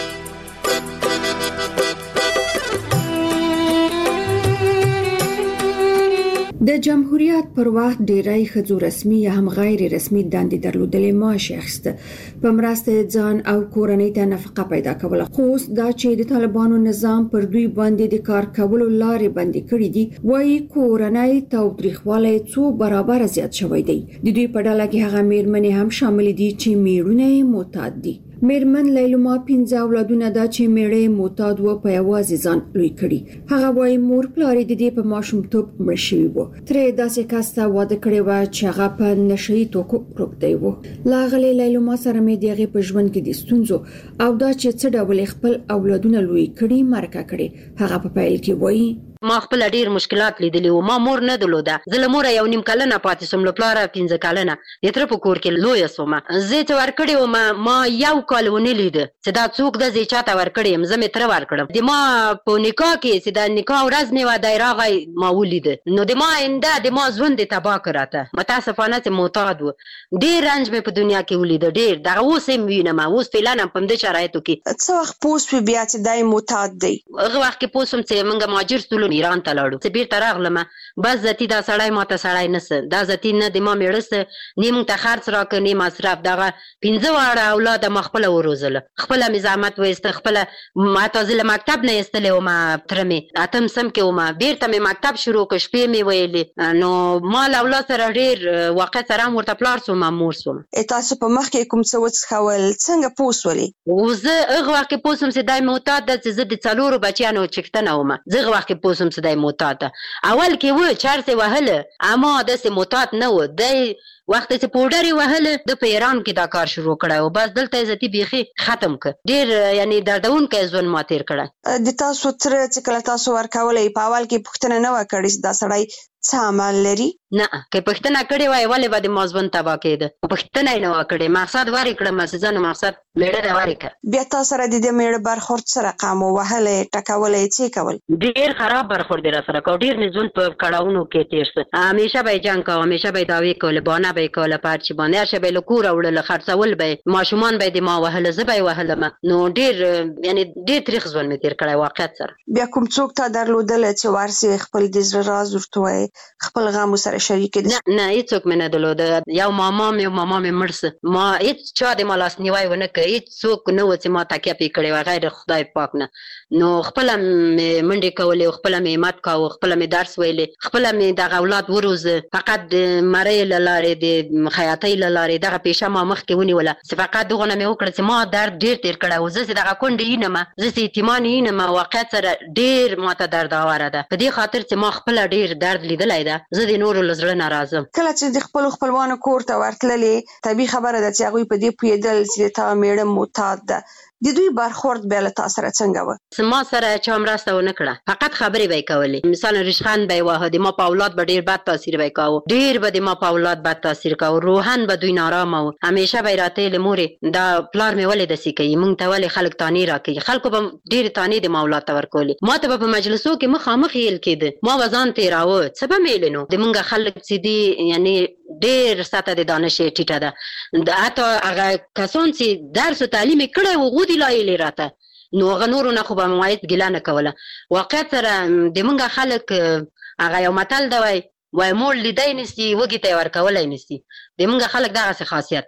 د جمهوریت پر وخت ډیری ښځو رسمي یا هم غیر رسمي دندې درلودلې، معاش اخیسته، په مرسته ځان او کورنۍ ته نفقه پیدا کوله. خو اوس دا چې د طالبانو نظام پر دوی باندې د کار کولو لارې بندي کړې دي، وایي کورنۍ تاوتریخوالی څو برابر زیات شوی دی. د دوی په ډله کې هغه میرمنې هم شامل دي چې میړونه معتاد دي. میرمن لیلما پنځه اولادونه دا چې میړه معتاد و په یوازې ځان لوی کړي. هغه وایي مور پلار د دې په ماشومتوب مړ شوی و. ترې داسې کس ته واده کړی و چې هغه په نشهیي توکو روږدی و. لاغلې لیلما سره مې د هغې په ژوند کې د ستونزو او دا چې څه ډول خپل اولادونه لوی کړي مرکه کړي. هغه په پیل کې وایي ما خپل ډیر مشکلات لیدلې او ما مور نه درلوده. زه له مور یو نیم کلنه پاتې سوم، له پلاره پنځه کلنه. د تر په کور کې لوی سوم. زه ته ورکړې و ما, ما یو کال ونه لید چې دا څوک د زی چاته ورکړې يم. زه مې تر ورکړم. د ما په نکاح کې چې د نکاح ورځ مې و دای راغی ما ولید. نو د ما انده د ما ژوند تباہ کړاته. متاسفانه چې معتاد و. ډیر رنج مې په دنیا کې ولید. ډیر دغه اوس هم وینم. اوس فعلا په دې شرایطو کې څه وخت پوس په بیا چې دای معتاد دی. هغه وخت کې پوسم چې موږ مهاجر ټول ایران ته لاړو. چې بیرته راغلم بس ذاتی دا سړی ماته سړی نسه. دا ذاتی نه د ما میړسه نیم ته خرڅ راکړ نیم مصرف. دغه پنځه واړه اولاد ما خپل وروزل. خپل می زحمت وست. خپل ما تاسو له مکتب نه استلې او ما ترمه اتم سم کې او ما بیرته می مکتب شروع کړ. شپې می ویلې نو مال اولاد سره ډیر واقع سره ورته پلار سو ما مور سو. تاسو په مخ کې کوم څه وڅخول څنګه پوسولې؟ او زه هغه وخت پوسم چې دای معتاد د چې زه د څلورو بچیانو چکتنه ومه. زه هغه وخت پوسم چې دای معتاد. اول کې و چارسه وهله اما د سه معتاد نه و. د وخت چې پودری وهله د پیران کې دا کار شروع کړه او بس دلته عزتي بيخي ختم ک. ډیر یعنی دردون کې ځون ماتیر کړه. د تاسو تر چې کله تاسو ورکولې په اول کې پښتنه نه وکړې دا سړی څه عمل لري؟ نه که پښتنه کړي وای ولې به د مازون تبا کېده. پښتنه نه وکړي مقصد وری کړم مسزن مقصد میړه دا وری ک. بیا تاسو سره د دې میړه برخورد سره قام وهله ټکولې څه کول؟ ډیر خراب برخورد را سره کو. ډیر نزون په کړهونو کې تیر څه همیشه به جنگ کا همیشه به داوی کول بانه به کول پارچ باندې شه به لکور وړل خرڅول به ماشومان به د ما وهله زبې وهله. نو ډیر یعنی ډیر تاریخ ځون می تیر کړی واقعیت سره. بیا کوم څوک ته درلودل چې ورسي خپل د زړه راز ورته خپل غم سره شریک دي؟ نه نه هیڅوک مې نه درلود. یو ماما مې ماما مې مرسه. ما هیڅ چا د مالاس نیوای ونه کړ. هیڅ څوک نه و چې ما تکیه پې کړې و غیر خدای پاک نه. نو خپل مې منډې کولې، خپل مې مات کاوه، خپل مې درس ویلې، خپل مې د اولاد وروزه. فقط د مړې لاره د خیاطۍ لاره دغه پیشه ما مخ کې ونیوله. چې فقط دغه نه مې وکړ چې ما درد ډیر تیر کړه او زه چې دغه کونډې نه ما زه چې ایتمانې نه ما واقعیت سره ډیر ماته درد اوره ده. په دې خاطر چې ما خپل ډیر درد لیدلای ده. زه د نورو لزړه ناراضم. کله چې د خپل خپلوانو کور ته ورتللې طبيعي خبره ده چې هغه په دې پویدل چې تا میړه معتاد ده. د دوی برخورد بیا له تاسو سره څنګه و؟ ما سره چا مرسته ونه کړه. فقط خبرې به کولې. مثلا رشخان به واه د ما په اولاد به ډیر بد تاثیر به کاوه. ډیر به د ما په اولاد بد تاثیر کاوه. روحن به دوی نارامه و. همیشه به راته له مورې دا پلار مې ولې د سکی مونږ ته ولې خلک تانی راکې. خلکو به ډیر تانی د ما اولاد ته ورکولې. ما ته په مجلسو کې مخامخ یل کېده. ما وزن تیراوه. څه به میلنو د مونږ خلک چې دی یعنی ډیر ساته د دانش ټیټه ده. د اته هغه کسان چې درس او تعلیم کړي وو غوډي لایلې راته. نو هغه نورو نه خو به موایت ګیله نه کوله. واقعیت سره د مونږ خلک هغه یو متل دی وای وای مور لیدای نسی وږي ته ورکولای نسی. د مونږ خلک دغه څه خاصیت لري.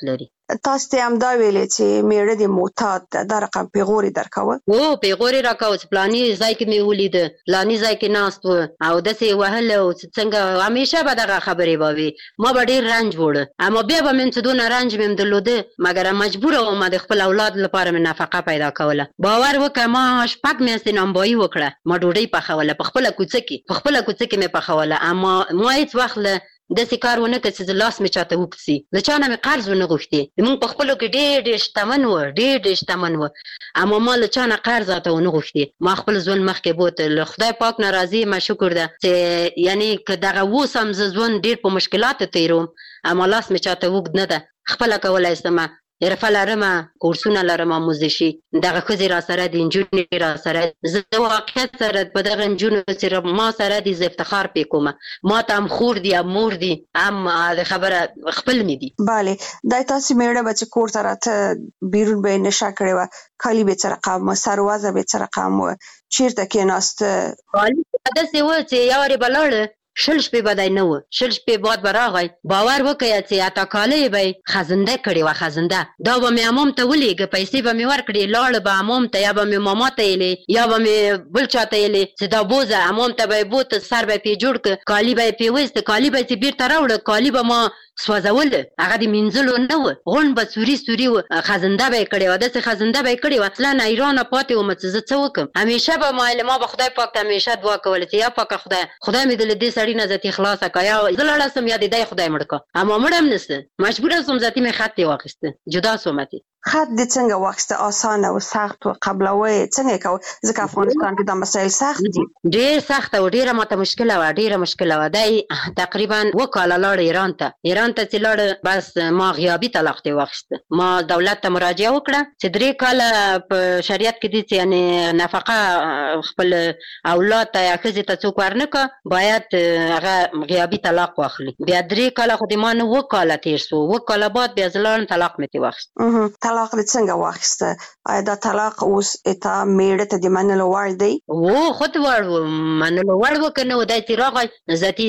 تاسو ته هم دا ویلې چې میړه د معتاد د رقم پیغوري درکاوه او پیغوري راکاو چې پلاني ځای کې مې ولید پلاني ځای کې ناست و او دسې وهل او څنګه همیشه به دغه خبرې به وي ما به ډېر رنج وړه اما بیا به مې څه دونه رنج مې درلوده مګر مجبوره وم د خپل اولاد لپاره مې نفقه پیدا کوله باور وکړه ما شپږ میاشتې نانبایي وکړه ما ډوډۍ پخوله په خپله کوڅه کې په خپله کوڅه کې مې پخوله اما ما هېڅ وخت له داسې کار ونه کړ چې لاس مې چاته اوږد سي له چا نه مې قرض ونه غوښتې موږ په خپلو کې ډېر ډېر شتمن وو ډېر ډېر شتمن وو اما ما له چا نه قرض راته ونه غوښتې ما خپل ژوند مخکې بوته له خدای پاک نه راضي یم شکر ده چې یعنې که دغه اوس هم زه ژوند ډېر په مشکلاتو تېروم اما لاس مې چاته اوږد نه ده خپله کولی شم حرفه لرمه کورسونه لرمه آموزشي دغه ښځې را سره دي نجونې را سره زه واقعیت سره په دغه نجونو چې ما سره دي زه افتخار پې کومه ما ته هم خور دي هم مور دي هم د خبره خپل مې دي بله دا تاسې میړه به چې کور ته راته بیرون به یې نشه کړې وه کالي به څه رقم وه سروازه به څه رقم وه چېرته کېناسته کالي داسې وه چې یارې به لاړه شل شپې به دی نه و شل شپې بعد به راغی باور وکړه چې اته کاله به یې خزنده کړې وه خزنده دا به مې عمام ته ولېږه پیسې به مې ورکړې لاړه به عمام ته یا به مې ماما ته یېلې یا به مې بل چا ته یېلې چې دا بوزه عمام ته به یې بوته سر به یې پې جوړ کړه کالي به یې پې ویسته کالي به یې چې بېرته راوړه کالي به ما سوځول هغه د مینځلو نه و غونډ به سوري سوري و خزنده به یې کړې وه داسې خزنده به یې کړې وه اصلا حیرانه پاتې وم چې زه څه وکړم همیشه به ما ما به خدای پاک ته همیشه دعا کوله چې یا پاکه خدای خدای مې د له دې سړي نه ذاتي خلاصه کړه یا زه لاړه سم یا د دی خدای مړ کړه اما مړ هم نسته مجبوره سوم ذاتي مې خط یې واخیسته جدا سومه تې خط دې څنګه واخیسته اسانه و سخت و قبلوه یې څنګه یې کوه ځکه افغانستان کې دا مسایل سخت دي ډېر سخته و ډېره ماته مشکله وه ډېره مشکله وه دی تقریبا اووه کاله لاړه ایران ته ایران ته چې لاړه بس ما غیابي طلاق ترې واخیسته ما دولت ته مراجعه وکړه چې درې کاله په شریعت کې دي چې یعنې نفقه خپل اولاد ته یا ښځې ته څوک ورنه کړه باید هغه غیابي طلاق واخلي بیا درې کاله خو د ما نه اووه کاله تېر سو اووه کاله بعد بیا زه لاړم طلاق مې ترې واخیست طلاق دې څنګه واخیسته آیا دا طلاق اوس اته میړه ته د منلو وړ دی او خود وړ و منلو وړ و که نه و دی چې راغی ذاتي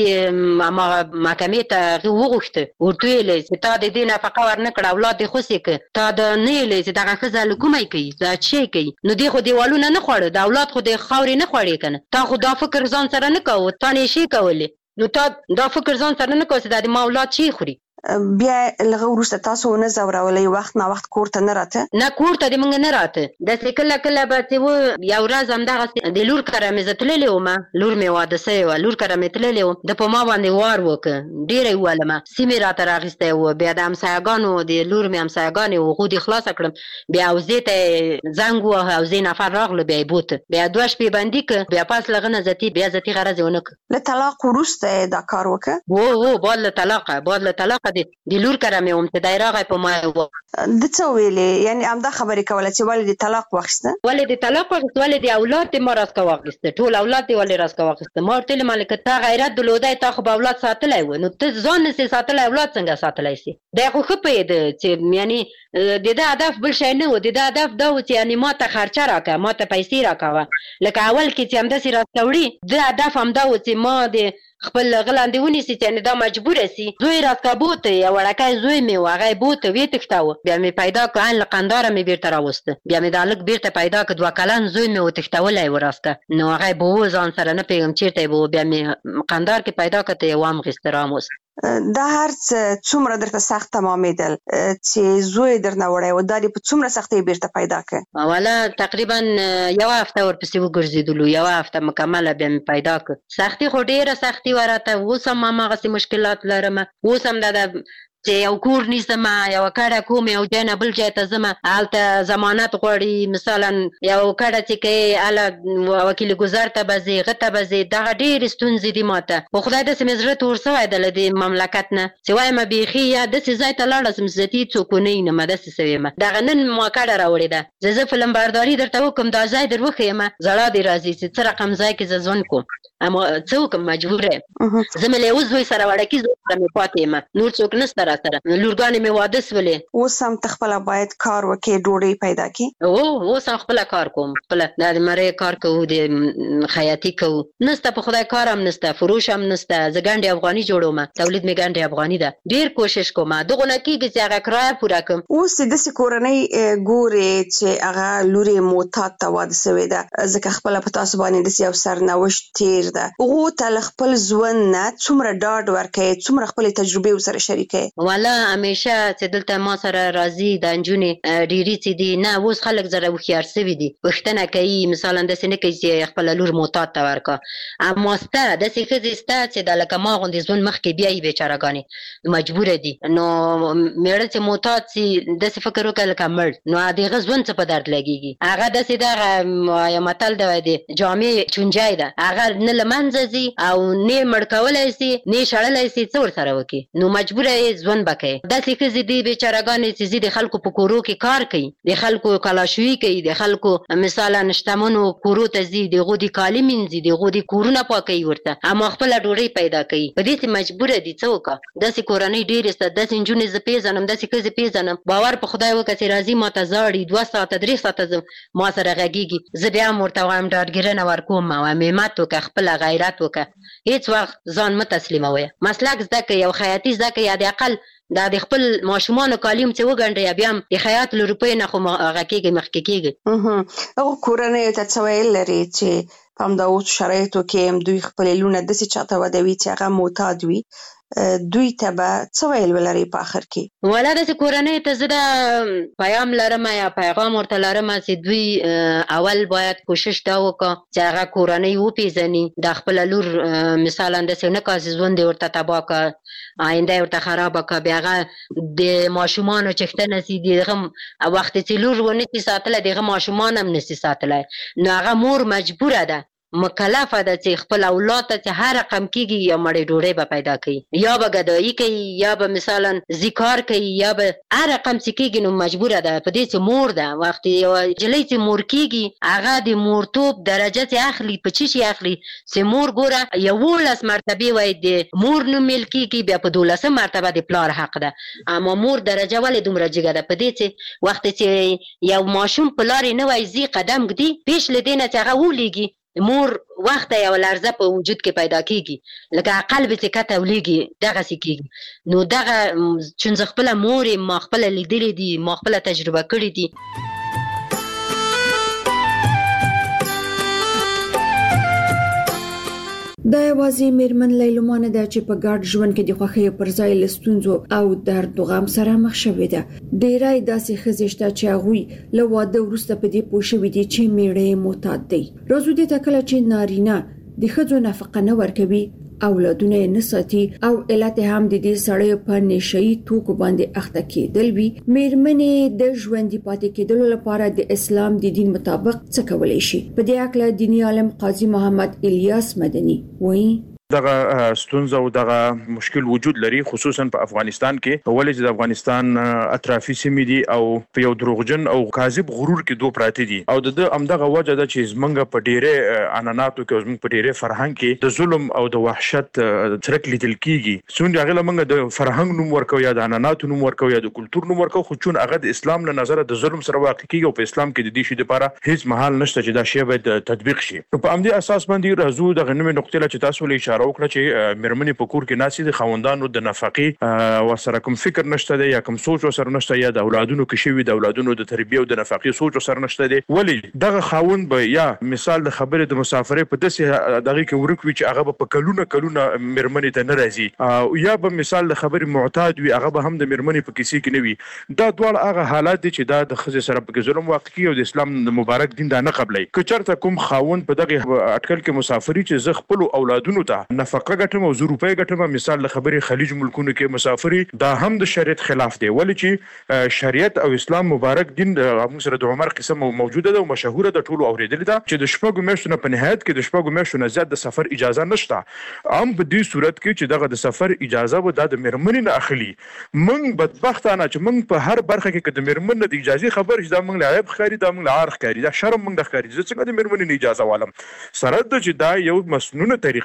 محکمې ته هغې وغوښته ورته ویلې چې تا د دې نفقه ورنه کړه اولاد دې خوسې که تا د نه ویلې چې دغه ښځه له کومی کوي دا څه کوي نو دې خو دیوالونه نه خوړه د اولاد خو د خاورې نه خوړې که نه تا خو دا فکر ځان سره نه کوو تا نشې کولې نو تا دا فکر ځان سره نه کوو چې دا د ما اولاد چی خوري بیا لږه وروسته تاسو ونه ځورولئ وخت نه وخت کور ته نه راته نه کور ته د موږ نه راته داسې کله کله به چې و یو ورځ همدغسې د لور کره مې زه تللې ومه لور مې واده سوې وه لور کره مې تللې وم ده په ما باندې وار وکړه ډېره یې ووهلمه سیمې راته راغیستی و بیا د همسایهګانو د لور مې همسایهګانې و هغو دې خلاصه کړم بیا حوزې ته یې زنګ ووهه حوزې نفر راغله بیا یې بوته بیا دوه شپې بندي کړه بیا پاس له هغه نه ذاتي بیا ذاتي غرض یې ونه کړه له طلاق وروسته یې دا کار وکړه و و بعد له طلاقه بعد له طلاقه د لور کره مې وم چې دی راغی په ما یې و د څه ویلې یعنې همدا خبرې کوله چې ولې دې طلاق واخیسته ولې دې طلاق واخیسته ولې دې اولاد دې ما راڅخه واخیسته ټول اولاد دې ولې راڅخه واخیسته ما ورته ویلې مالکه تا غیرت درلودی تا خو به اولاد ساتلی و نو ته ځان نسې ساتلی اولاد څنګه ساتلی سي دی خو ښه پوهېده چې یعنې د ده هدف بل شی نه و د ده هدف دا و چې یعنې ما ته خرچه راکړه ما ته پیسې راکوه لکه اول کې چې همداسې راڅخه وړي د هدف همدا و چې ما د خپل غلاندې ونیسي چې یعنې دا مجبوره سي زوی راڅخه بوته یو وړکی زوی مې و هغه یې بوته ویې تښتاوه بیا مې پیدا کړ ان له قنداره مې بېرته راوسته بیا مې دا هلک بېرته پیدا کړ دوه کلن زوی مې وتښتولی و راڅخه نو هغه یې به و ځان سره نه پوهېږم چېرته یې به و بیا مې قندار کې پیدا کړ ته یې وامغېسته راموست دا هر څه څومره درته سخت تمامېدل چې زوی درنه وړی و دا دې په څومره سختۍ بیرته پیدا کړ والا تقریبا یوه هفته ورپسې وګرځېدلو یوه هفته مکمله بیا مې پیدا کړ سختي خو ډېره سختي وه راته اوس هم هماغسې مشکلات لرمه اوس هم دا د چې یو کور نیسمه یوه کډه کوم یو ځای نه بل ځای ته ځمه هلته ضمانت غواړي مثلا یو کډه چې کوې هله وکیل ګذر ته به ځې هغه ته به ځې دغه ډېرې ستونزې دي ما ته خو خدای داسې مې زړه تور سوی ده له دې مملکت نه چې وایم بیخي یا داسې ځای ته لاړه شم چې ذاتي څوک ونه وینم داسې څه ویمه دغه نن ما کډه راوړې ده چې زه فلم برداري درته وکړم دا ځای در وښیمه زړه دې راځي چې څه رقم ځای کې زه ژوند کوم اما څه وکړم مجبوره یم زه مې له یوه زوی سره وړکي زوی سره مې پاتې یم، نور څوک نشته را سره. لورګانې مې واده سولې. اوس هم ته خپله باید کار وکړې، ډوډۍ پیدا کړې. او اوس هم خپله کار کوم، خپله د مرۍ کار کوو، د خیاطي کوو. نسته په خدای کار هم نسته، فروش هم نسته. زه ګنډې افغاني جوړوم، تولید مې ګنډې افغاني ده. ډېر کوشش کوم دغه نه کېږي چې هغه کرایه پوره کړم. اوس چې داسې کورنۍ ګورې چې هغه لورې معتاد ته واده سوې ده، ځکه خپله په تاسو باندې داسې یو سرنوشت تېر ده، هغو ته له خپل ژوند نه څومره ډاډ ورکوې، څومره خپلې تجربې ورسره شریکوې؟ والا همیشه چې دلته ما سره راځي دا نجونې ډېرې چې دي، نه اوس خلک زره هوښیار سوي دي، پوښتنه کوي، مثلا داسې نه کوي چې خپله لور معتاد ته ورکړه. اما سته داسې ښځې سته چې دا لکه ما غوندې ژوند مخکې بیایي بېچارهګانې مجبوره دي. نو مېړه چې معتاد سي داسې فکر وکړه لکه مړ، نو د هغه ژوند څه په درد لګېږي. هغه داسې دغه یو متل دی د جامې چونجی ده، هغه نه له منځه ځي او نه مړ کولی سي نه شړلی سي، څه ورسره وکړي؟ نو مجبوره یې ژوند به کوي. داسې ښځې دي بېچارهګانې چې ځي د خلکو په کورو کې کار کوي، د خلکو کلاشویي کوي، د خلکو مثلا شتمنو کورو ته ځي، د هغو د کالي مینځي، د هغو د کورونه پاکوي ورته، اما خپله ډوډۍ پیدا کوي. په دې چې مجبوره دي، څه وکړه؟ داسې کورنۍ ډېرې شته، داسې نجونې زه پېژنم، داسې ښځې پېژنم، باور په خدای وکړه چې راځي ما ته زاړي، دوه ساعته درې ساعته ما سره غږېږي، زه بیا هم ورته وایم ډاډګیرنه ورکوم او همت وکړه، خپله غیرت وکړه، هېڅ وخت ځان مه تسلیموئ. مسلک زده کړئ، یو خیاطي زده کړئ، یا د اقل دا د خپل ماشومانو کالي هم چې وګنډئ، بیا هم د خیاط له روپیو نه خو هغه کېږي، مخکې کېږي. هغو کورنیو ته څه ویل لرې چې په همدا اوس شرایطو کې هم دوی خپلې لوڼه داسې چاته ودوي چې هغه معتاد وي، دوی ته به څه ویل ولري په آخر کې؟ والا داسې کورنۍ ته زه دا پیام لرم یا پیغام ورته لرم چې دوی اول باید کوشش دا وکړه چې هغه کورنۍ وپېژني، د خپله لور مثلا داسې نه کړه چې ژوند یې ورته تباه کړه، آینده یې ورته خرابه کړه، بیا هغه د ماشومانو چښتنه سي، د هغه وخت چې لور ونه شي ساتلی، د هغه ماشومان هم نه شي ساتلی، نو هغه مور مجبوره ده، مکلفه ده چې خپل اولاد ته چې هر رقم کېږي یا مړې ډوډۍ به پیدا کوي، یا به ګدایي کوي، یا به مثلا ذکار کوي، یا به هر رقم چې کېږي، نو مجبوره ده. په دې چې مور ده، وخت یوه نجلۍ چې مور کېږي هغه د مورتوب درجه چې اخلي په څه شي اخلي چې مور ګوره یولس مرتبې وایي د مور نوم میل کېږي، بیا په دولسم مرتبه د پلار حق ده، اما مور درجه ولې دومره جګه ده؟ په دې چې وخت چې یو ماشوم په لارې نه وای ځي قدم ږدي، پیش له دې نه چې هغه ولیږي، مور وخت یو لرزه په وجود کې پیدا کېږي، لکه قلب چې کته ولیږي دغسې کېږي. نو دغه چون زه خپله مور یم، ما خپله لیدلي دي، ما خپله تجربه کړي دي. دا یوازې میرمن لیلمانه ده چې په ګډ ژوند کې د خوښۍ پر ځای له ستونزو او درد او غم سره مخ شوې ده. ډېری داسې ښځې شته چې هغوی له واده وروسته په دې پوه شوي دي چې میړه یې معتاد دی. راځو دې ته کله چې نارینه د ښځو نفقه نه ورکوي، اولادونه یې نه ساتي او علت هم د دې سړیو په نشهیي توکو باندې اخته کېدل وي، میرمنې د ژوندي پاتې کېدلو لپاره د اسلام د دین مطابق څه کولی شي؟ په دې هکله دیني عالم قاضي محمد الیاس مدني وایي دغه ستونزه او دغه مشکل وجود لري، خصوصا په افغانستان کې، ولې چې د افغانستان اطرافي سیمې دي او په یو دروغجن او کاذب غرور کې دوه پراته دي، او د همدغه وجه ده چې زمونږ په ډېرې عنعناتو کې او زمونږ په ډېرې فرهنګ کې د ظلم او د وحشت څرک لیدل کېږي. څومره هغه لمونږ د فرهنګ نوم ورکو یا د عنعناتو نوم ورکو یا د کلتور نوم ورکو، خو چون هغه د اسلام له نظره د ظلم سره واقع کېږي او په اسلام کې د دې شي لپاره هیڅ محل نشته چې دا شی باید تطبیق شي. په همدې اساس باندې راځو د غنمې نقطې چې تاسو له اشاره وکړه چې میرمنې په کور کې ناسي د خاوندانو د نفقې ورسره کوم فکر نشته دی یا کوم سوچ ورسره نشته، یا د اولادونو کې شوي د اولادونو د تربیه او د نفقې سوچ ورسره نشته دی. ولې دغه خاوند به یا مثال د خبرې د مسافرې په داسې دغه کې ورک وي چې هغه به په کلونه کلونه میرمنې ته نه راځي، او یا به مثال د خبرې معتاد وي، هغه به هم د میرمنې په کیسې کې نه وي. دا دواړه هغه حالات دي چې دا د ښځې سره پکې ظلم واقع کېږي او د اسلام د مبارک دین دا نه قبلوي. که چېرته کوم خاوند په دغه اټکل کې مسافري چې زه خپلو اولادونو ته نفقه ګټم او زه روپۍ ګټم، مثال د خبرې خلیج ملکونو کې مسافري، دا هم د شریعت خلاف دی. ولې چې شریعت او اسلام مبارک دین موږ سره د عمر قصه موجوده ده او مشهوره ده، ټولو اورېدلې ده چې د شپږو میاشتو نه په نهایت کې د شپږو میاشتو نه زیات د سفر اجازه نشته. هم په دې صورت کې چې دغه د سفر اجازه به دا د میرمنې نه اخلي. موږ بدبختانه چې موږ په هر برخه کې که د میرمن نه د اجازې خبر شي، دا موږ له عیب ښکاري، دا موږ له عار ښکاري، دا شرم موږ له ښکاري. زه څنګه د میرمنې نه اجازه والم؟ سره ده چې دا یو مسنونه طریقه ده، دا یو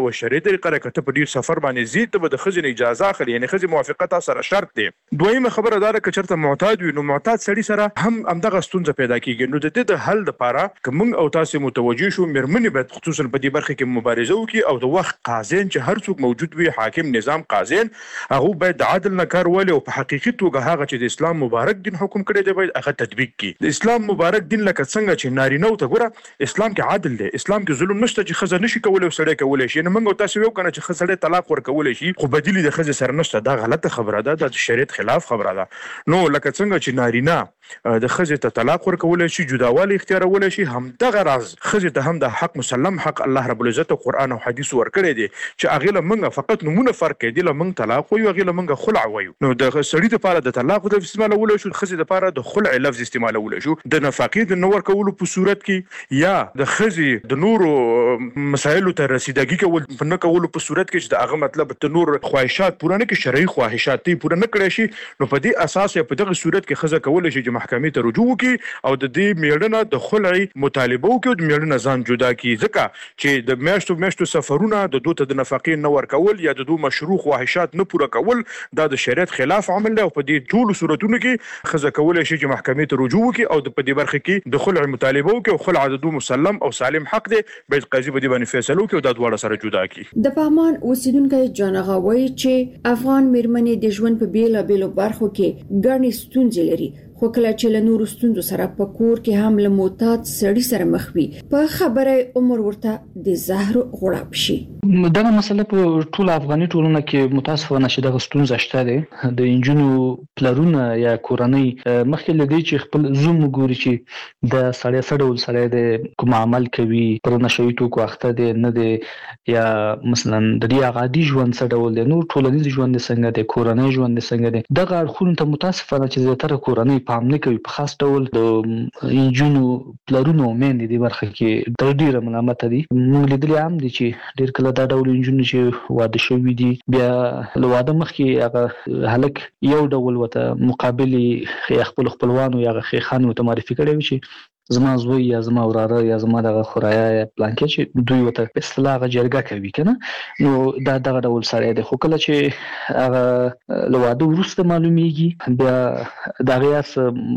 یو شرعي طریقه راکته په ډیر سفر باندې زی ته د خزینه اجازه اخلي یعنی خزي موافقت سره شرط دی. دویمه خبره دا ده چې چرته معتاد وي نو معتاد سړي سره هم همدغه ستونزه پیدا کیږي. نو د دې د حل لپاره کوم او تاسو متوجي شو مرمنې باید خصوصا په دې برخه کې مبارزه وکړي او د وخت قاضین چې هر څوک موجود وي حاکم نظام قاضین هغه باید عادل نه کار ولي او په حقیقي توګه هغه چې د اسلام مبارک دین حکم کړی دی باید هغه تطبیق کړي. د اسلام مبارک دین لکه څنګه چې نارینه ته ګوره اسلام کې عادل دی، اسلام کې ظلم نشته چې خزه نشي کولای او سړی کولای شي. نو موږ تاسو یو کنه چې خزه طلاق ورکولای شي خو بدیلی د خزه سره نشته، دا غلطه خبره ده، د شریعت خلاف خبره ده. نو لکه څنګه چې نارینه د خزه ته طلاق ورکولای شي، جداوالی اختیارولای شي، هم دغه راز خزه ته هم د حق مسلم حق الله رب العزت قرآن او حدیث ورکړي دي چې هغه لمنګه فقط نمونه فرق کې دي، لمنګ طلاق وي او هغه لمنګه خلع وي. نو د سړي لپاره د طلاق د استعمالولو شو، خزه لپاره د خلع لفظ استعمالولو شو. د نفقې د نور کولو په صورت کې یا د خزه د نورو مسایلو ته رسیدګي کول په نه کولو په صورت کې چې د هغه مطلب د نور خواهشات پوره نه کې شرعي خواهشات پوره نه کړی شي، نو په دې اساس په دغه صورت کې خزه کولای شي چې محکمې ته رجوع وکړي او د دې میړنه د خلع مطالبه وکړي او د میړنه ځان جدا کړي، ځکه چې د میاشتو میاشتو سفرونه د دوی ته د نفقې نه ورکول یا د دوی مشروع خواهشات نه پوره کول دا د شریعت خلاف عمل دی او په دې ټولو صورتونو کې خزه کولای شي چې محکمې ته رجوع وکړي او په دې برخه کې د خلع مطالبه وکړي او خلع د دوی مسلم او سالم حق دی، باید قاضي به دې باندې فیصله وکړي او دا دواړه سره جدا کړي. د پغمان اوسیدونکو جانغه وایي چې افغان میرمنې د ژوند په بیلا بیلو برخو کې ګڼې ستونزې لري، خو کله چې له نورو ستونزو سره په کور کې هم له معتاد سړي سره مخ وي په خبره عمر ورته د زهر غړپ شي. دغه مسله په ټول افغاني ټولنه کې متاسفانه چې دغه ستونزه شته ده. د انجونو پلرونه یا کورنۍ مخکې لدی چې خپل زوم ګوري چې د سړی سره ول سره د کوم عمل کوي پر نشوي ټکو اخته دي نه دي یا مثلا د دې عادي ژوند سره ول نور ټولنیز ژوند څنګه دي، کورنۍ ژوند څنګه دي. دغه اړخونه ته متاسفانه چې زیاتره کورنۍ پام نه کوي، په خاص ډول د انجونو پلرونو مېندې د برخه کې د ډیره ملامت دي. موږ لیدلي هم دي چې ډیر کله دا ډول انجونو چې واده شوي دي بیا له واده مخکې هغه هلک یو ډول وته مقابل خپل خپلوانو یا خیخانو ته معرفي کړي وي چې زما زوی یا زما وراره یا زما دغه خورایا یا پلانکې چې دوی وته په اصطلاح جرګه کوي کنه، نو دا دغه ډول سره دی. خو کله چې هغه له واده وروسته معلومیږي بیا دغه یاس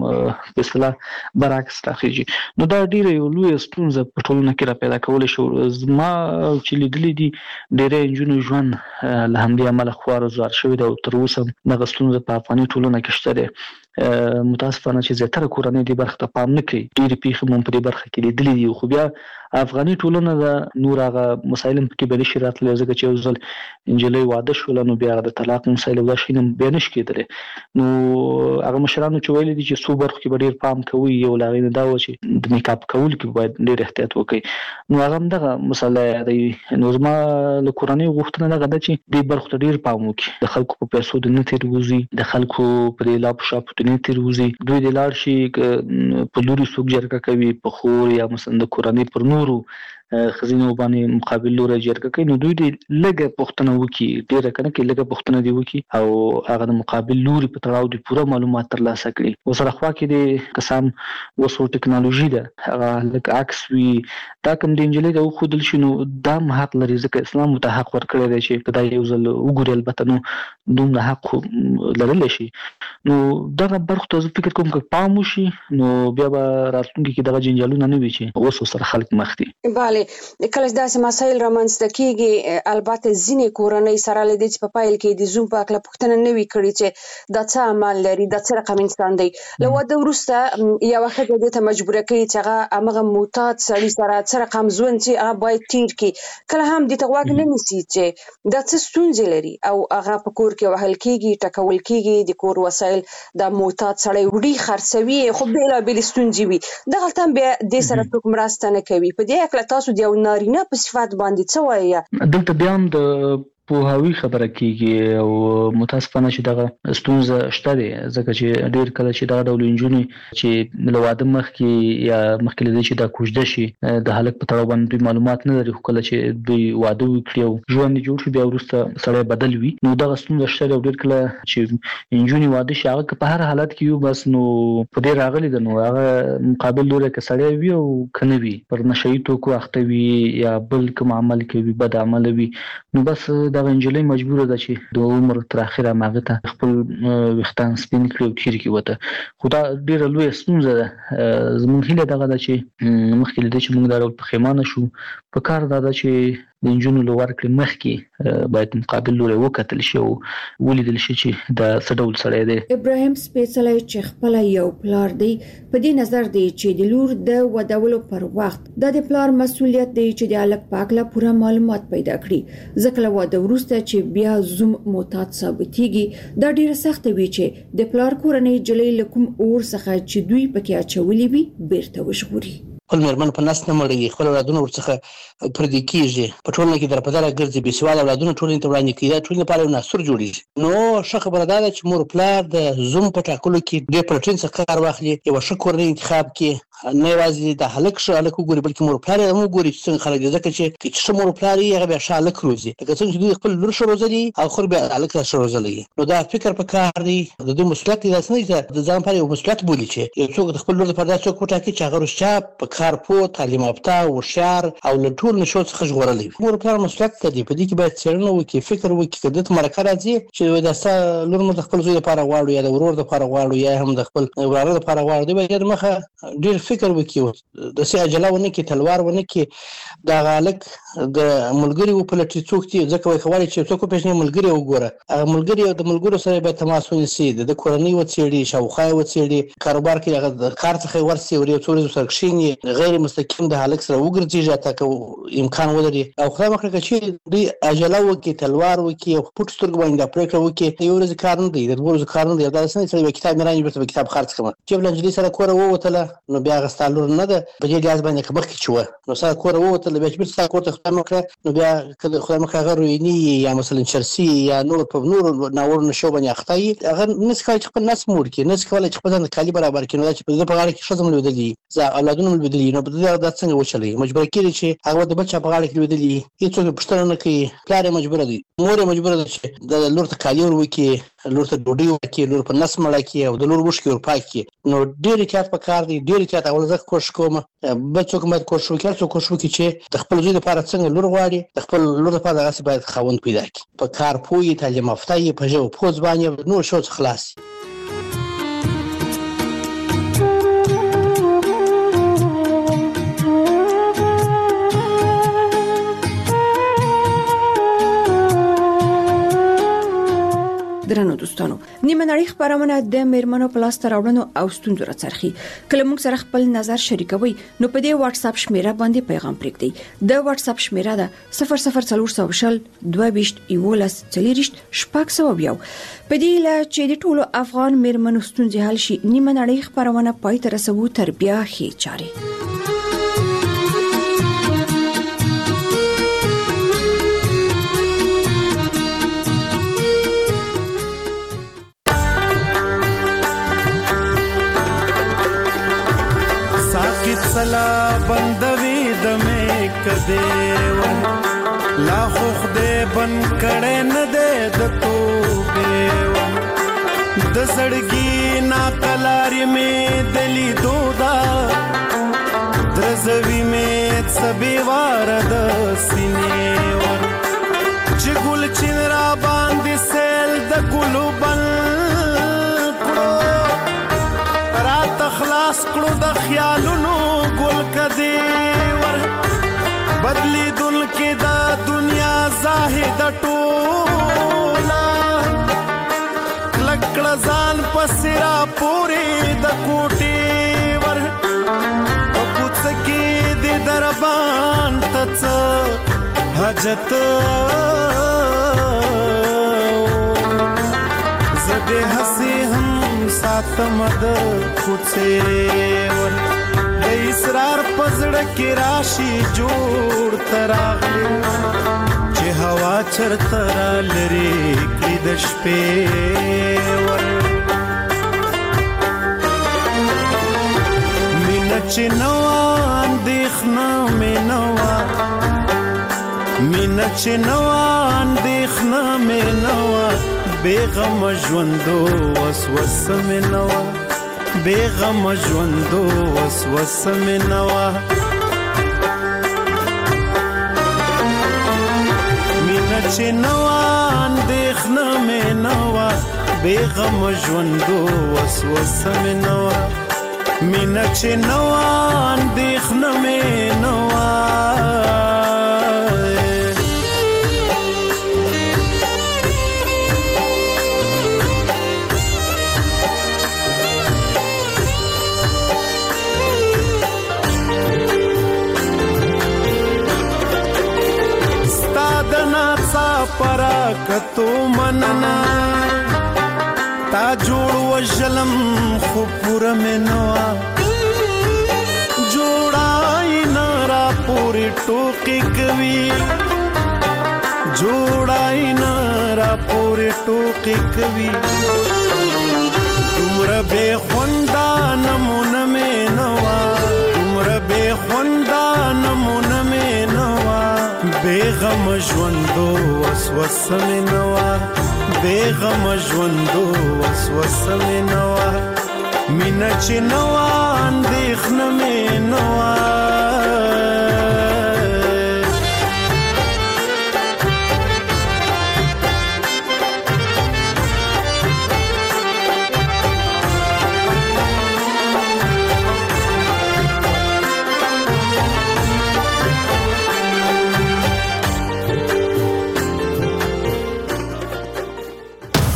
په اصطلاح برعکس راخیږي، نو دا ډیره یو لوی ستونزه په ټولنه کې را پیدا کول شو. زما چې لیدلې دي ډیره انجونو ژوند له همدې عمله خوار زوار شوی دی او تر اوسه دغه ستونزه په افغاني ټولنه کې شته ده. متاسفانه چې زیاتره کورنۍ د برخه ته پام نه کوي، ډېری پیښې مو په دې برخه کې لیدلې دي. خو بیا افغاني ټولنه د نور هغه مسایل کې به نشي راتللی، ځکه چې یو ځل نجلۍ واده شوله نو بیا د طلاق مسایل دا شي نه بیا نشي کېدلی. نو هغه مشرانو چې ویلي دي چې څو برخو کې به ډېر پام کوي، یو له هغې نه دا و چې د میکاپ کولو کې باید ډېر احتیاط وکړي. نو هغه هم دغه مسله یادوي. نو زما له کورنۍ غوښتنه دغه ده چې دې برخو ته ډېر پام وکړي، د خلکو په پیسو د نه تېروځي، د خلکو په دې لاپو شاپو نه تیروځي، دوی د لاړ شي په لوري څوک جرګه کوي په خور یا مثلا د کورنۍ پر نورو خزینه باندې مقابل لوري جرګه کوي، نو دوی د لګه پښتنه وکي ډیره کنه کې لګه پښتنه دی وکي او هغه د مقابل لوري په تړاو د پوره معلومات ترلاسه کړي. وسره خوا کې د قسم وسو ټکنالوژي ده هغه لکه عکس وی دا کوم د انجلۍ د خو دل شنو دا حق لري ځکه اسلام ته حق ورکړی دی چې په دای یو ځل وګوري البته نو دومره حق لرل شي. نو دغه برخه ته فکر کوم چې پام وشي نو بیا به راتلونکي کې دغه جنجالونه نه وي چې وسو سره خلک مخ دي. bale کله داسې مسایل رامنځته کیږي البته ځینې کورنۍ سره لدی چې په پایل کې د زوم په اړه پوښتنه نه وی کړی چې دا څه عمل لري دا څه رقم انسان دی لو د ورسته یو وخت د ته مجبور کوي چې هغه امغه موتات سړي سره څه رقم ځون چې هغه باید تیر کی کله هم د تغواګ نه نسی چې دا څه ستونزې لري او هغه په کور کې وهل کیږي ټکول کیږي د کور وسایل د موتات سړي وړي خرڅوي خو بلا بل ستونزې وي دغه تم به د سره کوم راسته نه کوي په دې اکل تاسو د نارینه په صفات باندې څه وایي دلته بیا هم د پوهاوی خبره کیږي او متاسفانه چې دغه ستونزه شته دي ځکه چې ډیر کله چې دغه ډول انجونی چې له واده مخکې یا مخکې لدی چې دا کوژده شي د هلک په تړاو باندې معلومات نه لري، خو کله چې دوی واده وکړي او ژوند جوړ شي بیا وروسته سړی بدل وي، نو دغه ستونزه شته. ډیر کله چې انجونی واده شي هغه په هر حالت کې یو بس نو په دې راغلي د نو هغه مقابل لوري کې سړی وي او کنه وي پر نشئی توکو اخته وي یا بل کوم عمل کوي بد عمل وي، نو بس دا انجلۍ مجبوره ده چې د عمر تر اخره ماغه ته خپل وختان سپین کړو چیرې کې وته. خو دا ډیره لوی ستونزه ده. زموږ هیله دغه ده چې مخکې لدی چې موږ دا ډول پښیمانه شو، په کار دا ده چې د انجونو لور کړي مخکې باید مقابل لوري وکتل شي او ولیدل شي چې دا څه ډول سړی دی. ابراهیم سپیڅلی چې خپل یو پلار دی په دې نظر دی چې د لور د ودولو پر وخت د پلار مسولیت دی چې د الګ پاکله پوره معلومات پیدا کړي، ځکه له واده وروسته چې بیا زوم معتاد ثابتېږي دا ډیره سخت وي چې د پلار کورنۍ جلې لکم اور څخه چې دوی پکې اچولې وي بیرته وژغوري. خپل مېرمن په نس نه مړېږي، خپل اولادونه ورڅخه پردي کېږي، په ټولنه کې درپدره ګرځي، بې سواده اولادونه ټولنې ته وړاندې کېږي، دا ټولنې لپاره یو ناسور جوړېږي. نو ښه خبره دا ده چې مور پلار د زوم په ټاکلو کې ډېر پلټنې څخه کار واخلي، یوه ښه کورنۍ انتخاب کړي، نه یوازې د هلک ښه هلک وګوري بلکې مور پلار یې هم وګوري چې څنګه خلک دي، ځکه چې که ښه مور پلار یې هغه بیا ښه هلک روزي، لکه څنګه چې دوی خپل لور ښه روزلي او خور بیا هلک ښه روزلی. نو دا فکر پکار دی، د دوی مسؤلیت دی، داسې نه دي چې د ځان لپاره یو مسؤلیت بولي چې یو څوک د خپل لور لپاره داسې څوک وټاکي چې هغه رښتیا په کار پوه، تعلیم یافته، هوښیار او له ټولو نشو څخه ژغورلی وي. مور پلار مسؤلیت لري، په دې کې باید څېړنه وکړي، فکر وکړي، که دته مرکه راځي چې دا ستا لور موږ د خپل زوی لپاره غواړو یا د ورور لپاره غواړو یا هم د خپل وراره لپاره غواړو، دوی باید مخه ډېر فکر وکړي، داسې عجله ونه کړي، تلوار ونه کړي، دغه هلک د ملګري وپلټي څوک دي، ځکه وایي که غواړې چې څوک وپېژنې ملګري وګوره، هغه ملګري د ملګرو سره باید تماس ونیسي، د ده کورنۍ وڅېړي، شاوخوا یې وڅېړي، کاروبار کې هغه د کار څخه یې ورسي، ور یو څو ورځې سره کښېني، غیر مستقیم د هلک سره وګرځېږي حتی که امکان ولري، او خدای مه کړه که چېرې دوی عجله وکړي، تلوار وکړي او په پټو سترګو باندې دا پرېکړه وکړي، د یو ورځې کار نه دی، د دوه ورځو کار نه دی، دا داسې نه چې یو کتاب مې رانیوي بېرته به کتاب خرڅ کړم، چې له نجلۍ سره کوره ووتله نو بیا هغه ستا لور نه ده، په دې لحاظ باندې که مخکې چې وه نو ستا کوره ووتله بیا چې بېرته ستا کور ته خدای مه کړه نو بیا که خدای مه کړه هغه رویني یا مثلا چرسي یا نور په نورو ناوړو نشو باندې اخته وي، هغه نشي کولی چې خپل نس موړ کړي، نشي کولی چې خپل ځان ته کالي برابر کړي، نو دا چې په ده په غاړه کې ښځه هم لوېدلي وي، اولادونه هم لوېدلي وي، نو په ده دا څنګه وچلوي؟ مجبوره کېږي چې هغه د بل چا په غاړه کې لوېدلي وي، هېڅوک یې پوښتنه نه کوي، پلار یې مجبوره دی، مور یې مجبوره ده چې د لور ته کالي ور وکړي، لور ته ډوډۍ ورکړي، لور په نس مړه کړي او د لور اوښکې ور پاک کړي. نو ډېر احتیاط پکار دی، ډېر احتیاط. اول زه کوشش کوم بل څوک باید کوشش وکړي، هر څوک کوشش وکړي چې د خپل زوی لپاره څنګه لور غواړي، د خپل لور لپاره دغسې باید خاوند پیدا کړي، په کار پوه وي، تعلیم یافته وي، په ژبه پوه ځوان یې، نور شو څخه خلاص وي. درنو دوستانو، نیمه نړۍ خبرونه د میرمنو په لاس راوړنو او ستونزو راڅرخي. کله موږ سره خپل نظر شریکوي نو په دې واتس اپ شمیره باندې پیغام پرېږدئ. د واتس اپ شمیره ده صفر صفر څلور شل دوه ویشت یولس څلېرویشت شپږ سوه یو. په دې له چې د ټولو افغان میرمنو ستونزې حل شي، نیمه نړۍ خبرونه پای ته رسوو تر بیا ښې چارې. سلا بندوي د مې کده و لا خو خدای بن کړه نه ده د توبه و د زړګي نا کلارې مې دلی دودا درزوي مې سبي وار د سینې و چې ګل چین را باندې سیل د ګلو بل رات خلاص کړو د خیالونو ګل کدی ور بدلی دل کې دا دنیا زاهد ټولا لکړه ځان پسرا پوری د کوټي ور او پوڅ کې د دربان تڅ حاجت زده هسي هم ساتم د کوڅه ور د اسرار پزړه کې راشي جوړ تراغلی چې چې هوا چرته را لري کړي د شپې ور مینه چې نوا اندېښنه مې نوا مینه چې نوا اندېښنه مې نوا بېغم ژوندو وسوسه مې نوا بېغم ژوندو وسوسه مې نوا مینه چې نوا اندېښنه مې نوا بېغم ژوندو وسوسه مې نوا مینه چې نوا اندېښنه مې نوا پراکتو مننا تا جوړ وجلم خو پوره مې نوا جوړای نارا پوری ټوکی کوي جوړای نارا پوری ټوکی کوي تمره به خوندا نمونه مې نوا تمره به خوندا نمونه مې نوا بېغم ژوندو وسوسه مې نوا بېغم ژوندو وسوسه مې نوا مینه چې نوا اندېښنه مې نوا